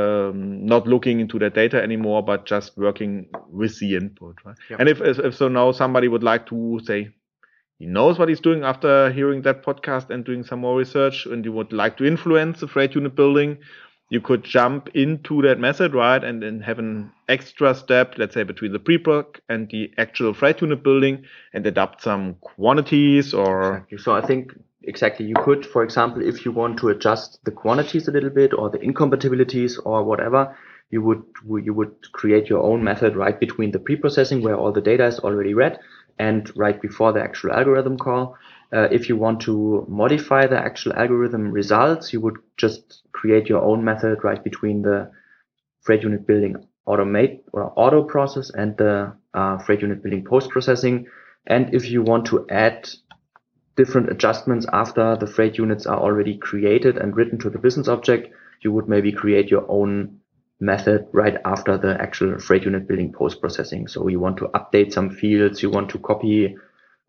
um, not looking into the data anymore, but just working with the input, right? Yep. And if, if if so now somebody would like to say he knows what he's doing after hearing that podcast and doing some more research, and you would like to influence the freight unit building, you could jump into that method, right, and then have an extra step, let's say between the pre-proc and the actual freight unit building, and adapt some quantities or. Exactly. So I think exactly you could, for example, if you want to adjust the quantities a little bit or the incompatibilities or whatever, you would you would create your own method right between the pre-processing where all the data is already read and right before the actual algorithm call. Uh, if you want to modify the actual algorithm results, you would just create your own method right between the freight unit building automate or auto process and the uh, freight unit building post-processing. And if you want to add different adjustments after the freight units are already created and written to the business object, you would maybe create your own method right after the actual freight unit building post-processing. So you want to update some fields, you want to copy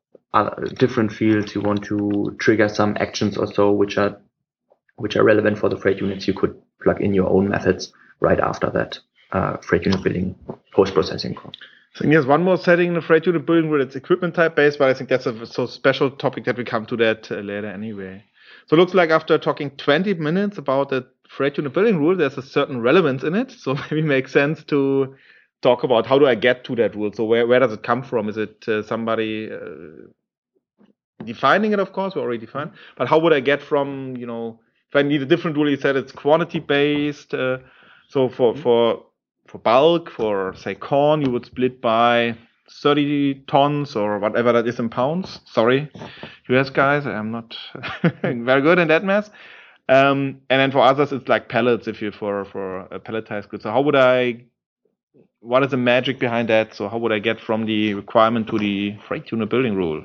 other different fields, you want to trigger some actions or so which are which are relevant for the freight units, you could plug in your own methods right after that uh, freight unit building post-processing call. I think there's one more setting in the freight unit building where it's equipment type based, but I think that's a so special topic that we come to that uh, later anyway. So it looks like after talking twenty minutes about the freight unit building rule, there's a certain relevance in it. So maybe it makes sense to talk about how do I get to that rule. So where, where does it come from? Is it uh, somebody uh, defining it? Of course, we already defined. But how would I get from, you know, if I need a different rule, you said it's quantity based. Uh, so for, mm-hmm. for For bulk, for say corn, you would split by thirty tons or whatever that is in pounds. Sorry, U S guys, I'm not very good in that math. Um, and then for others, it's like pellets if you for for a pelletized good. So how would I? What is the magic behind that? So how would I get from the requirement to the freight unit building rule?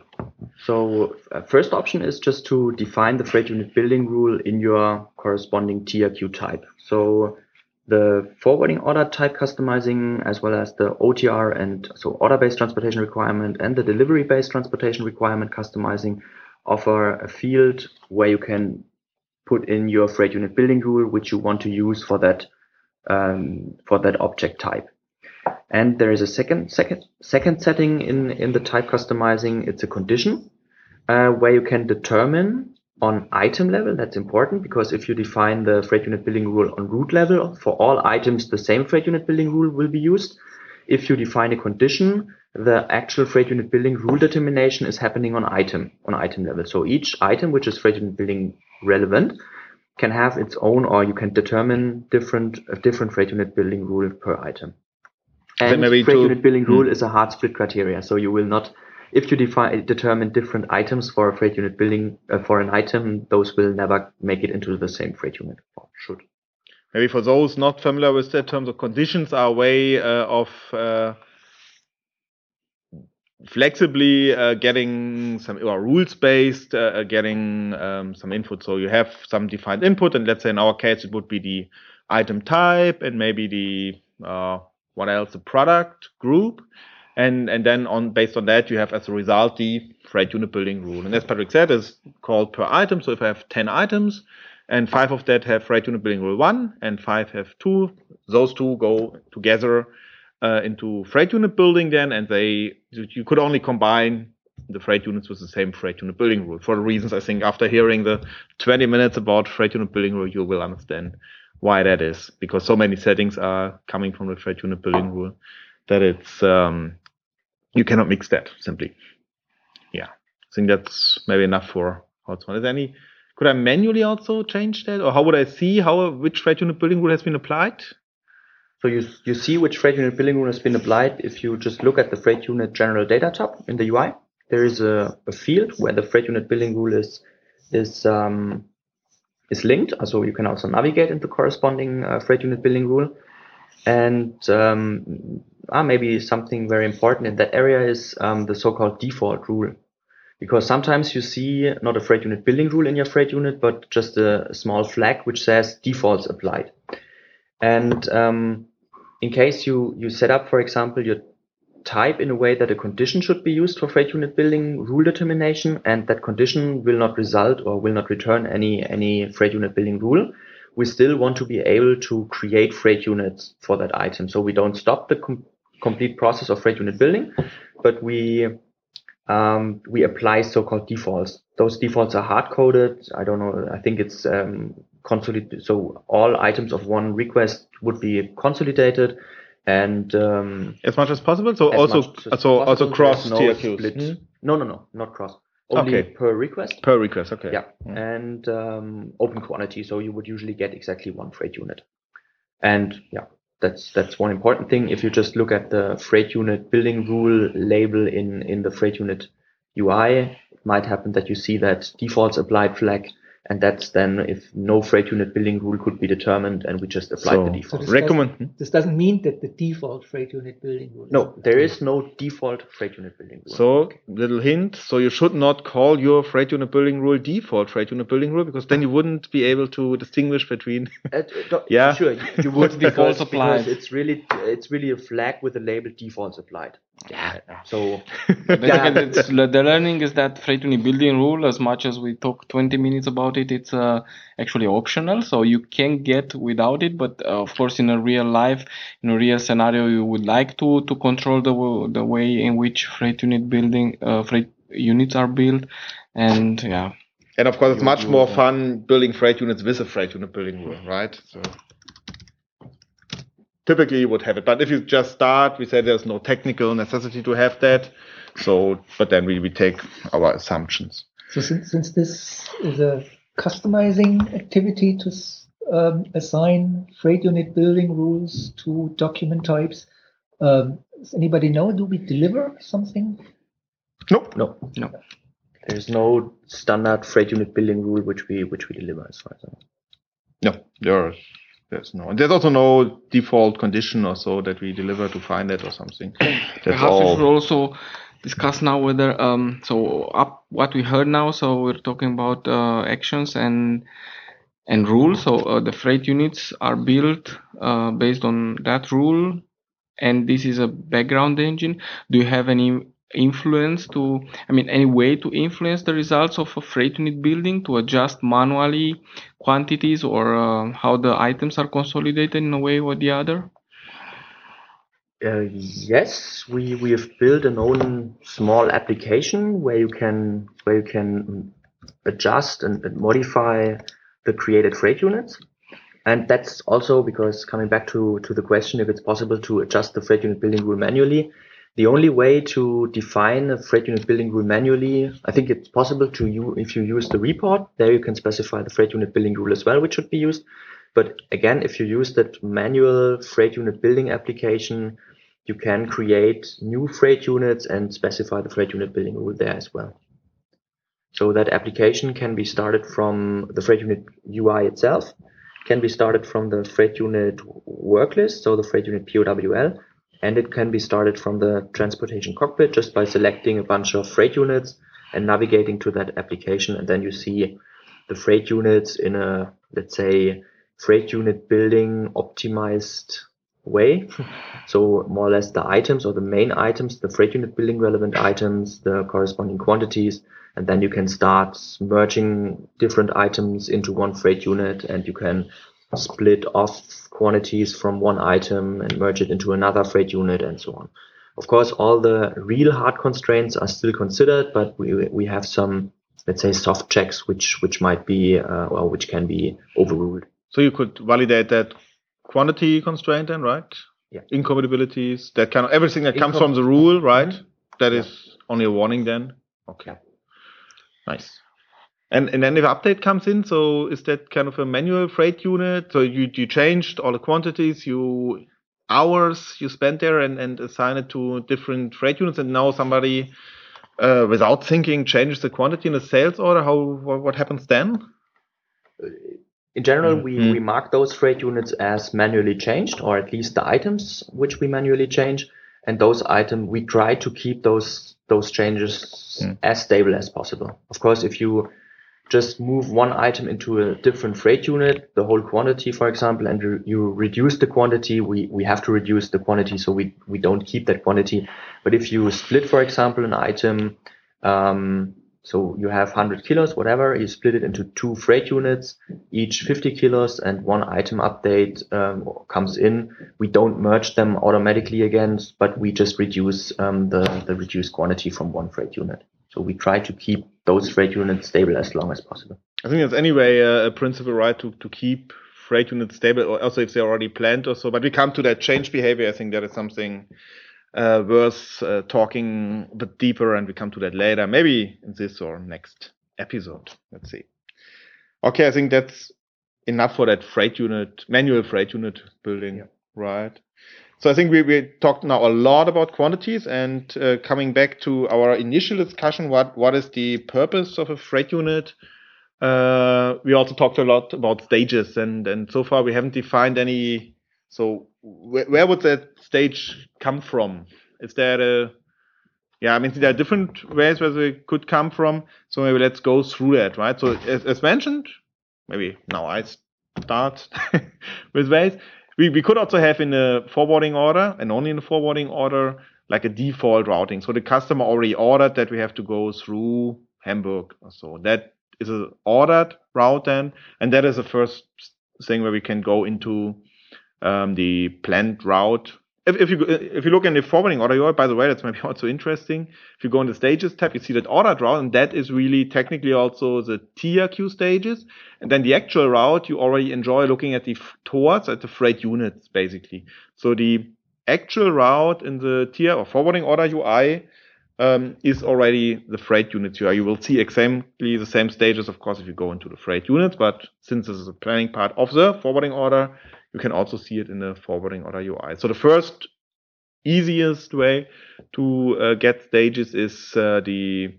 So uh, first option is just to define the freight unit building rule in your corresponding T R Q type. So the forwarding order type customizing, as well as the O T R and so order-based transportation requirement and the delivery-based transportation requirement customizing, offer a field where you can put in your freight unit building rule, which you want to use for that um, for that object type. And there is a second second second setting in in the type customizing. It's a condition uh, where you can determine on item level. That's important because if you define the freight unit building rule on root level, for all items, the same freight unit building rule will be used. If you define a condition, the actual freight unit building rule determination is happening on item, on item level. So each item, which is freight unit building relevant, can have its own, or you can determine different, a different freight unit building rule per item. And freight to, unit building hmm. rule is a hard split criteria. So you will not, if you define determine different items for a freight unit building uh, for an item, those will never make it into the same freight unit. Or should. Maybe for those not familiar with that, terms of conditions are a way uh, of uh, flexibly uh, getting some or rules based, uh, getting um, some input. So you have some defined input, and let's say in our case it would be the item type and maybe the uh, what else, the product group. And and then on based on that, you have as a result the freight unit building rule. And as Patrick said, is called per item. So if I have ten items and five of that have freight unit building rule one and five have two, those two go together uh, into freight unit building then, and they you could only combine the freight units with the same freight unit building rule. For the reasons I think after hearing the twenty minutes about freight unit building rule, you will understand why that is, because so many settings are coming from the freight unit building rule that it's um, you cannot mix that simply. Yeah, I think that's maybe enough for how it's run. Is there any? Could I manually also change that, or how would I see how which freight unit building rule has been applied? So you you see which freight unit building rule has been applied if you just look at the freight unit general data tab in the U I. There is a, a field where the freight unit building rule is is um, is linked. So you can also navigate into corresponding uh, freight unit building rule. And um, ah, maybe something very important in that area is um, the so-called default rule. Because sometimes you see not a freight unit building rule in your freight unit, but just a, a small flag which says defaults applied. And um, in case you, you set up, for example, your type in a way that a condition should be used for freight unit building rule determination, and that condition will not result or will not return any, any freight unit building rule, we still want to be able to create freight units for that item. So we don't stop the com- complete process of freight unit building, but we um, we apply so-called defaults. Those defaults are hard-coded. I don't know. I think it's um, consolidated. So all items of one request would be consolidated, and um, as much as possible. So as also, much as so possible. also cross There's T no R Qs. split. Hmm? No, no, no, not cross. Only Okay. per request. Per request. Okay. Yeah, Hmm. and um, open quantity. So you would usually get exactly one freight unit. And yeah, that's that's one important thing. If you just look at the freight unit building rule label in in the freight unit U I, it might happen that you see that defaults applied flag, and that's then if no freight unit building rule could be determined, and we just applied So- the So default. this, Recommend- doesn't, this doesn't mean that the default freight unit building rule. No, there is no default freight unit building rule. So, little hint. So you should not call your freight unit building rule default freight unit building rule, because then you wouldn't be able to distinguish between. Uh, uh, don't- Yeah. sure, you, you would Defaults because, applied. because it's really it's really a flag with the label defaults applied. Yeah. So Basically, it's, the learning is that freight unit building rule, as much as we talk twenty minutes about it, it's uh, actually optional. So you can get without it, but uh, of course, in a real life, in a real scenario, you would like to to control the w- the way in which freight unit building uh, freight units are built, and yeah. And of course, it's You- much you- more fun building freight units with a freight unit building rule, right? So typically you would have it, but if you just start, we say there's no technical necessity to have that. So, but then we, we take our assumptions. So since, since this is a customizing activity to s- um, assign freight unit building rules to document types, um, does anybody know? Do we deliver something? Nope. no, No. there's no standard freight unit building rule which we which we deliver as far as I know. No, there's there's no. There's also no default condition or so that we deliver to find it or something. That's Perhaps we should all. also discuss now whether um so up what we heard now. So we're talking about uh, actions and and rules. So uh, the freight units are built uh, based on that rule, and this is a background engine. Do you have any influence to? I mean, any way to influence the results of a freight unit building to adjust manually quantities or uh, how the items are consolidated in a way or the other? Uh, yes, we, we have built an own small application where you can where you can adjust and, and modify the created freight units, and that's also because coming back to to the question if it's possible to adjust the freight unit building rule manually. The only way to define a freight unit building rule manually, I think it's possible to you if you use the report. There you can specify the freight unit building rule as well, which should be used. But again, if you use that manual freight unit building application, you can create new freight units and specify the freight unit building rule there as well. So that application can be started from the freight unit U I itself, can be started from the freight unit work list, so the freight unit P O W L, and it can be started from the transportation cockpit just by selecting a bunch of freight units and navigating to that application. And then you see the freight units in a, let's say, freight unit building optimized way. So more or less the items or the main items, the freight unit building relevant items, the corresponding quantities, and then you can start merging different items into one freight unit, and you can split off quantities from one item and merge it into another freight unit and so on. Of course, all the real hard constraints are still considered, but we we have some, let's say, soft checks which which might be uh, or which can be overruled. So you could validate that quantity constraint then, right? Yeah. Incompatibilities, that kind of everything that comes Incom- from the rule, right? that Yeah. is only a warning then? Okay. Nice. And and then if update comes in, so is that kind of a manual freight unit? So you you changed all the quantities, you hours you spent there and, and assign it to different freight units, and now somebody uh, without thinking changes the quantity in a sales order. How what, what happens then? In general, Mm. we, Mm. we mark those freight units as manually changed, or at least the items which we manually change. And those items, we try to keep those those changes Mm. as stable as possible. Of course, if you just move one item into a different freight unit, the whole quantity, for example, and re- you reduce the quantity, we, we have to reduce the quantity, so we, we don't keep that quantity. But if you split, for example, an item, um, so you have one hundred kilos, whatever, you split it into two freight units, each fifty kilos, and one item update um, comes in. We don't merge them automatically again, but we just reduce um, the, the reduced quantity from one freight unit. So we try to keep those freight units stable as long as possible. I think it's anyway a, a principle, right, to, to keep freight units stable, or also if they're already planned or so. But we come to that change behavior. I think that is something uh, worth uh, talking a bit deeper, and we come to that later, maybe in this or next episode. Let's see. Okay, I think that's enough for that freight unit, manual freight unit building, Yeah. right? So I think we, we talked now a lot about quantities, and uh, coming back to our initial discussion, what, what is the purpose of a freight unit? Uh, we also talked a lot about stages, and, and so far we haven't defined any. So wh- where would that stage come from? Is there a, yeah, I mean, there are different ways where they could come from. So maybe let's go through that, right? So as, as mentioned, maybe now I start with ways. We, we could also have in a forwarding order, and only in a forwarding order, like a default routing. So the customer already ordered that we have to go through Hamburg or so. That is an ordered route then, and that is the first thing where we can go into um, the planned route. If, if you if you look in the forwarding order, you by the way, that's maybe also interesting. If you go in the stages tab, you see that ordered route, and that is really technically also the tier queue stages. And then the actual route, you already enjoy looking at the f- towards at the freight units basically. So the actual route in the tier or forwarding order U I um, is already the freight units U I. You will see exactly the same stages, of course, if you go into the freight units. But since this is a planning part of the forwarding order, you can also see it in the forwarding order U I. So the first easiest way to uh, get stages is uh, the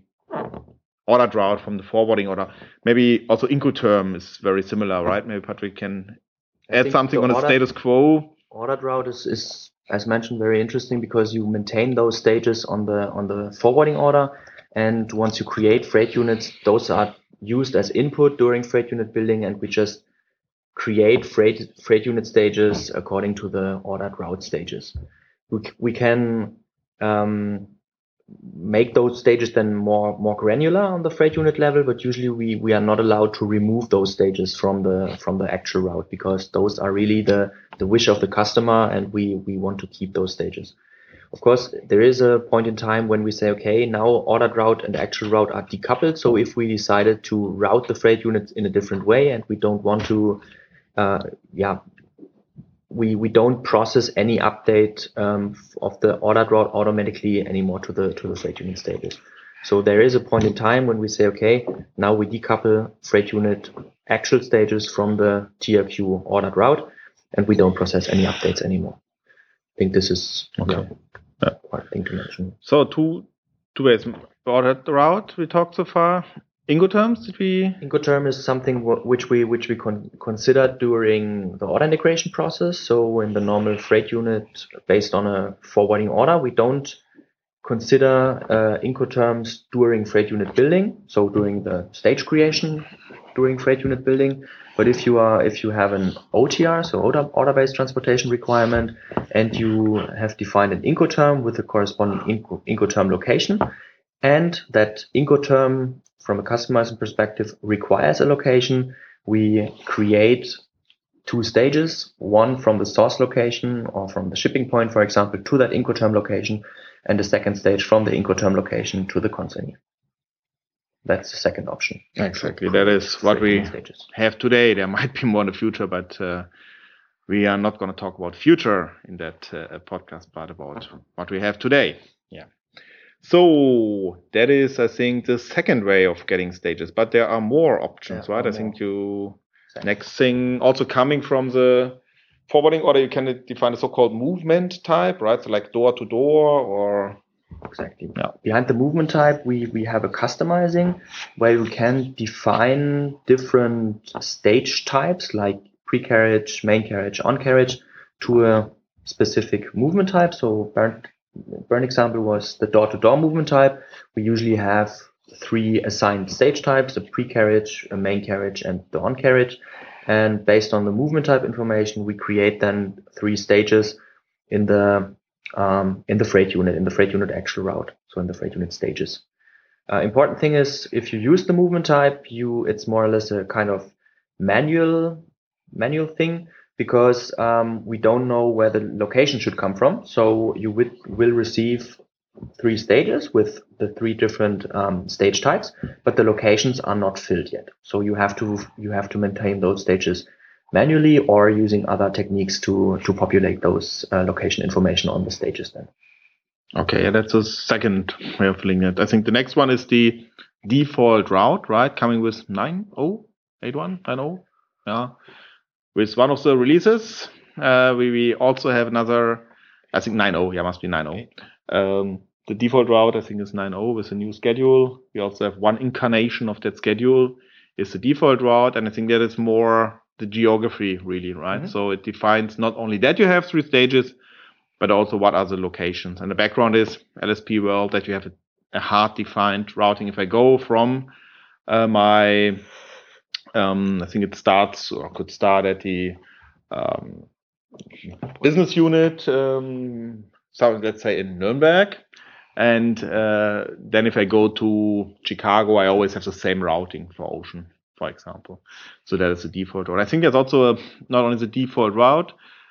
ordered route from the forwarding order. Maybe also Incoterm is very similar, right? Maybe Patrick can I add think something the on the ordered- status quo. Ordered route is, is, as mentioned, very interesting because you maintain those stages on the on the forwarding order, and once you create freight units, those are used as input during freight unit building, and we just create freight freight unit stages according to the ordered route stages. We, we can um, make those stages then more more granular on the freight unit level, but usually we we are not allowed to remove those stages from the from the actual route because those are really the the wish of the customer, and we we want to keep those stages. Of course, there is a point in time when we say, okay, now ordered route and actual route are decoupled. So if we decided to route the freight units in a different way and we don't want to, uh, yeah, we we don't process any update um, of the ordered route automatically anymore to the to the freight unit stages. So there is a point in time when we say, okay, now we decouple freight unit actual stages from the T R Q ordered route, and we don't process any updates anymore. I think this is Okay. yeah, quite a thing to mention. So two two ways. Ordered route we talked so far. Incoterms did we? Incoterm is something w- which we which we con- consider during the order integration process. So in the normal freight unit, based on a forwarding order, we don't consider uh, Incoterms during freight unit building. So during the stage creation, during freight unit building. But if you are if you have an O T R, so order order-based transportation requirement, and you have defined an Incoterm with the corresponding Inco- Incoterm location, and that Incoterm from a customizing perspective requires a location, we create two stages, one from the source location or from the shipping point, for example, to that Incoterm location, and the second stage from the Incoterm location to the consignee. That's the second option. Exactly. That is what we stages. have today. There might be more in the future, but uh, we are not going to talk about future in that uh, podcast part about what we have today. Yeah. So that is, I think, the second way of getting stages, but there are more options, There right? are I think more. you Exactly. next thing also coming from the forwarding order, you can define a so-called movement type, right? So like door to door or Exactly. Yeah. Behind the movement type, we, we have a customizing where you can define different stage types like pre-carriage, main carriage, on carriage to a specific movement type. So Bernd, Bernd example was the door-to-door movement type. We usually have three assigned stage types: a pre-carriage, a main carriage, and the on carriage. And based on the movement type information, we create then three stages in the um, in the freight unit, in the freight unit actual route, so in the freight unit stages. Uh, important thing is if you use the movement type, you it's more or less a kind of manual manual thing because um, we don't know where the location should come from. So you will, will receive three stages with the three different um, stage types, but the locations are not filled yet. So you have to you have to maintain those stages manually or using other techniques to to populate those uh, location information on the stages then. Okay, yeah, that's the second way of filling it. I think the next one is the default route, right? Coming with nine oh eight one nine oh. Yeah. With one of the releases, uh, we, we also have another, I think nine oh, yeah, must be nine oh. Um, the default route, I think, is nine oh with a new schedule. We also have one incarnation of that schedule is the default route, and I think that is more the geography, really, right? Mhm. So it defines not only that you have three stages, but also what are the locations. And the background is L S P world that you have a, a hard-defined routing. If I go from uh, my, um, I think it starts or could start at the um, business unit, um, so let's say in Nuremberg. And uh, then if I go to Chicago, I always have the same routing for ocean, for example. So that is the default route. I think there's also a, not only the default route,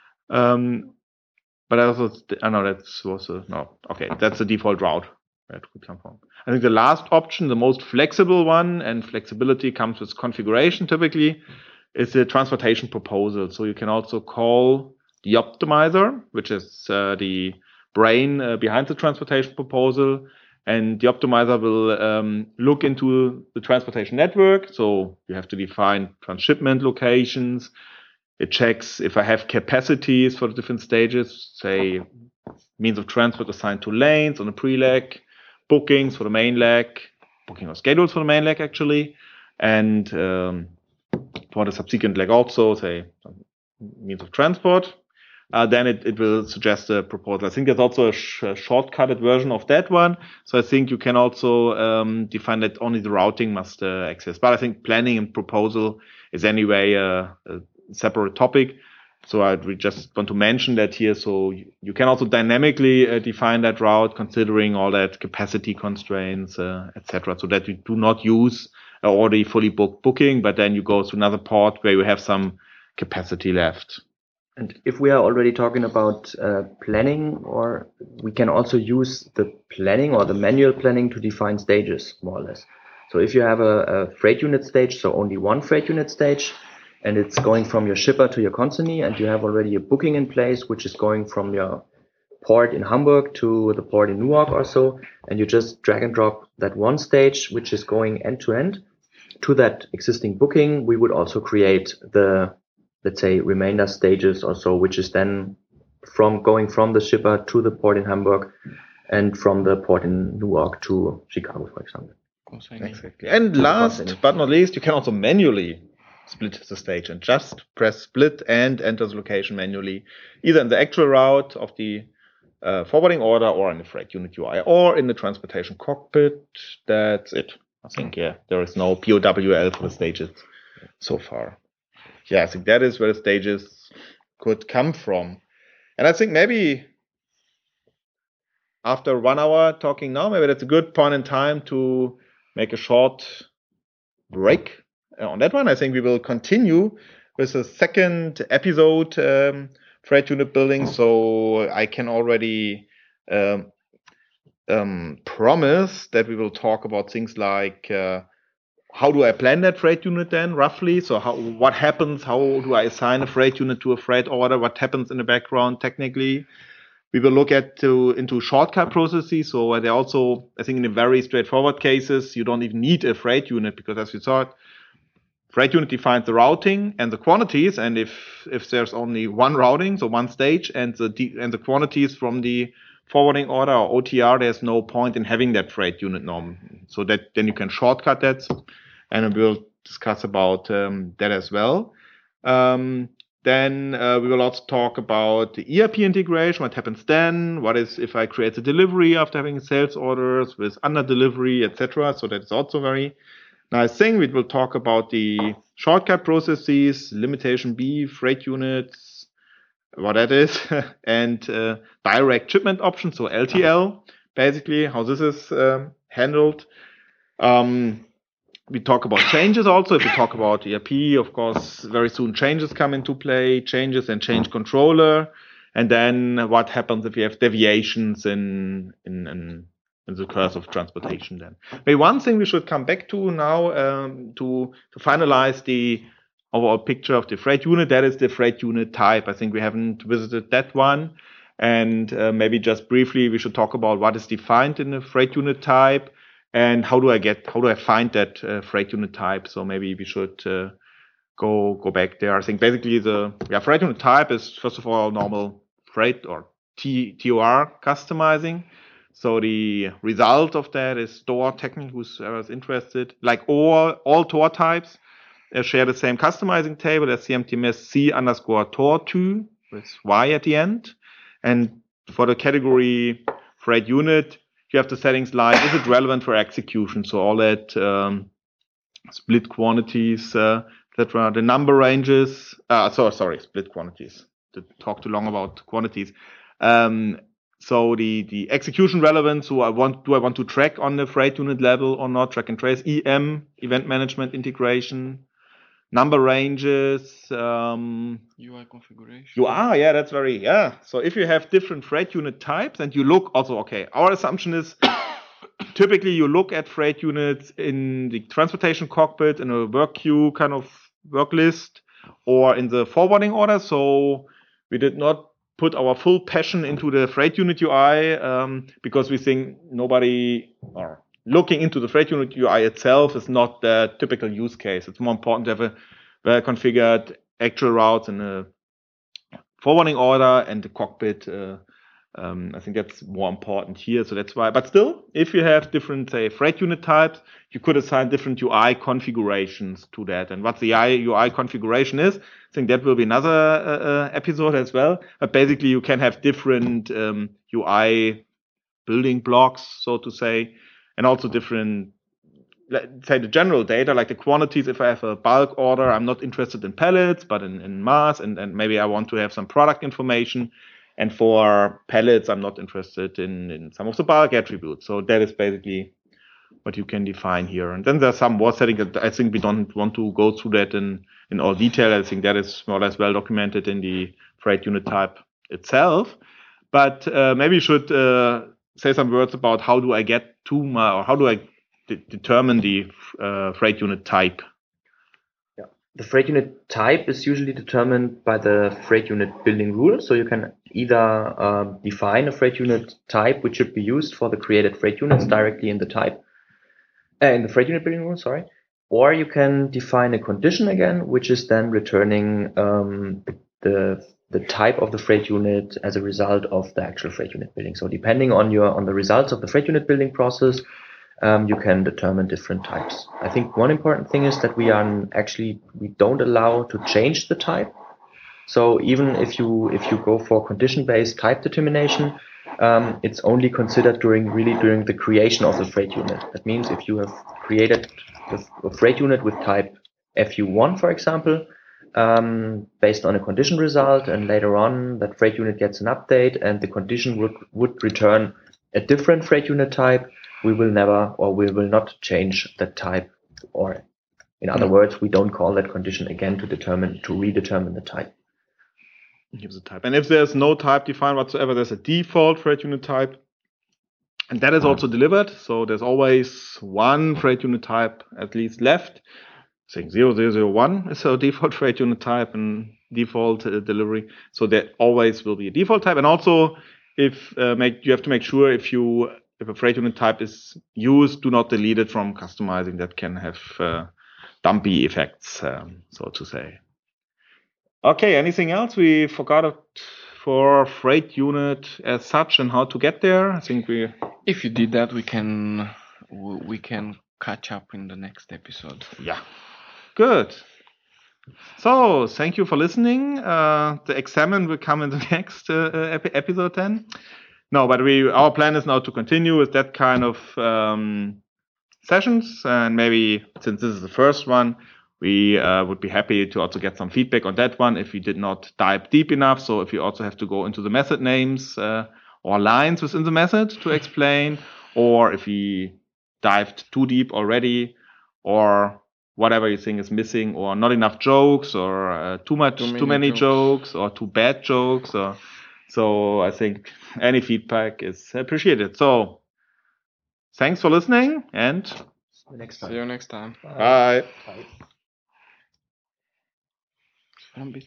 um, but I also, I know that was a, no, okay, that's the default route where it could come from. I think the last option, the most flexible one, and flexibility comes with configuration typically, is the transportation proposal. So you can also call the optimizer, which is uh, the brain uh, behind the transportation proposal. And the optimizer will um, look into the transportation network. So you have to define transshipment locations. It checks if I have capacities for the different stages, say means of transport assigned to lanes on the pre-leg, bookings for the main leg, booking or schedules for the main leg actually, and um, for the subsequent leg also, say means of transport. Uh, then it, it will suggest a proposal. I think there's also a, sh- a shortcutted version of that one. So I think you can also um, define that only the routing must uh, access. But I think planning and proposal is anyway a, a separate topic. So I just want to mention that here. So you, you can also dynamically uh, define that route, considering all that capacity constraints, uh, et cetera, so that you do not use uh, already fully booked booking, but then you go to another port where you have some capacity left. And if we are already talking about uh, planning, or we can also use the planning or the manual planning to define stages, more or less. So if you have a, a freight unit stage, so only one freight unit stage, and it's going from your shipper to your consignee, and you have already a booking in place, which is going from your port in Hamburg to the port in Newark or so, and you just drag and drop that one stage, which is going end to end, to that existing booking, we would also create the, let's say, remainder stages or so, which is then from going from the shipper to the port in Hamburg and from the port in Newark to Chicago, for example. Exactly. And last but not least, you can also manually split the stage and just press split and enter the location manually, either in the actual route of the uh, forwarding order or in the freight unit U I or in the transportation cockpit. That's it. I think, yeah, there is no P O W L for the stages so far. Yeah, I think that is where the stages could come from. And I think maybe after one hour talking now, maybe that's a good point in time to make a short break on that one. I think we will continue with the second episode, um, freight unit building. So I can already um, um, promise that we will talk about things like uh, how do I plan that freight unit then, roughly? So how what happens? How do I assign a freight unit to a freight order? What happens in the background technically? We will look at to, into shortcut processes. So they also, I think in the very straightforward cases, you don't even need a freight unit because as we saw, freight unit defines the routing and the quantities. And if, if there's only one routing, so one stage and the, and the quantities from the forwarding order or O T R, there's no point in having that freight unit norm. So that then you can shortcut that. And we'll discuss about um, that as well. Um, Then uh, we will also talk about the E R P integration, what happens then, what is if I create a delivery after having sales orders with under delivery, et cetera. So that's also a very nice thing. We will talk about the shortcut processes, limitation B, freight units, what that is, and uh, direct shipment options, so L T L, basically how this is um, handled. Um, We talk about changes also. If we talk about E R P, of course, very soon changes come into play, changes and change controller. And then what happens if you have deviations in in, in, in the course of transportation then. Maybe one thing we should come back to now um, to, to finalize the overall picture of the freight unit, that is the freight unit type. I think we haven't visited that one. And uh, maybe just briefly, we should talk about what is defined in the freight unit type. And how do I get, how do I find that uh, freight unit type? So maybe we should uh, go go back there. I think basically the yeah freight unit type is first of all normal freight or T, T O R customizing. So the result of that is store technique, whoever's interested. Like all all T O R types uh, share the same customizing table as C M T M S C underscore T O R two with Y at the end. And for the category freight unit, you have the settings like, is it relevant for execution? So all that um, split quantities, uh, et cetera. The number ranges, uh, so sorry, split quantities. To talk too long about quantities. Um, so the the execution relevance. So I want, do I want to track on the freight unit level or not? Track and trace, E M, event management integration, number ranges, um, U I configuration. You are, yeah, that's very, yeah. So if you have different freight unit types and you look also, okay, our assumption is typically you look at freight units in the transportation cockpit in a work queue kind of work list or in the forwarding order. So we did not put our full passion into the freight unit U I um, because we think nobody or looking into the freight unit U I itself is not the typical use case. It's more important to have a well configured actual routes in a forwarding order and the cockpit. Uh, um, I think that's more important here. So that's why. But still, if you have different, say, freight unit types, you could assign different U I configurations to that. And what the U I configuration is, I think that will be another uh, episode as well. But basically, you can have different um, U I building blocks, so to say, and also different, let's say, the general data, like the quantities. If I have a bulk order, I'm not interested in pallets, but in, in mass, and, and maybe I want to have some product information. And for pallets, I'm not interested in, in some of the bulk attributes. So that is basically what you can define here. And then there's some more settings that I think we don't want to go through that in, in all detail. I think that is more or less well documented in the freight unit type itself. But uh, maybe you should uh, say some words about how do I get to my, or how do I de- determine the uh, freight unit type? Yeah. The freight unit type is usually determined by the freight unit building rule. So you can either uh, define a freight unit type which should be used for the created freight units directly in the type, uh, in the freight unit building rule, sorry, or you can define a condition again, which is then returning um, the the type of the freight unit as a result of the actual freight unit building. So depending on your on the results of the freight unit building process, um, you can determine different types. I think one important thing is that we are actually we don't allow to change the type. So even if you if you go for condition-based type determination, um, it's only considered during really during the creation of the freight unit. That means if you have created a freight unit with type F U one, for example, um, based on a condition result, and later on that freight unit gets an update and the condition would would return a different freight unit type, we will never or we will not change that type, or in other mm-hmm. words, we don't call that condition again to determine to redetermine the type. Gives a type. And if there's no type defined whatsoever, there's a default freight unit type. And that is also delivered. So there's always one freight unit type at least left. I think zero zero zero one is a default freight unit type and default uh, delivery. So there always will be a default type. And also if uh, make you have to make sure if you if a freight unit type is used, do not delete it from customizing. That can have uh, dumpy effects, um, so to say. Okay, anything else we forgot it for freight unit as such and how to get there? I think we. If you did that, we can we can catch up in the next episode. Yeah, good. So thank you for listening. Uh, the examine will come in the next uh, ep- episode then. No, but we our plan is now to continue with that kind of um, sessions, and maybe since this is the first one, we uh, would be happy to also get some feedback on that one if we did not dive deep enough. So if you also have to go into the method names uh, or lines within the method to explain, or if we dived too deep already, or whatever you think is missing, or not enough jokes, or uh, too much, Too many too many jokes. jokes, or too bad jokes, or so I think any feedback is appreciated. So thanks for listening, and See you next time. See you next time. bye. Bye. Ein bisschen.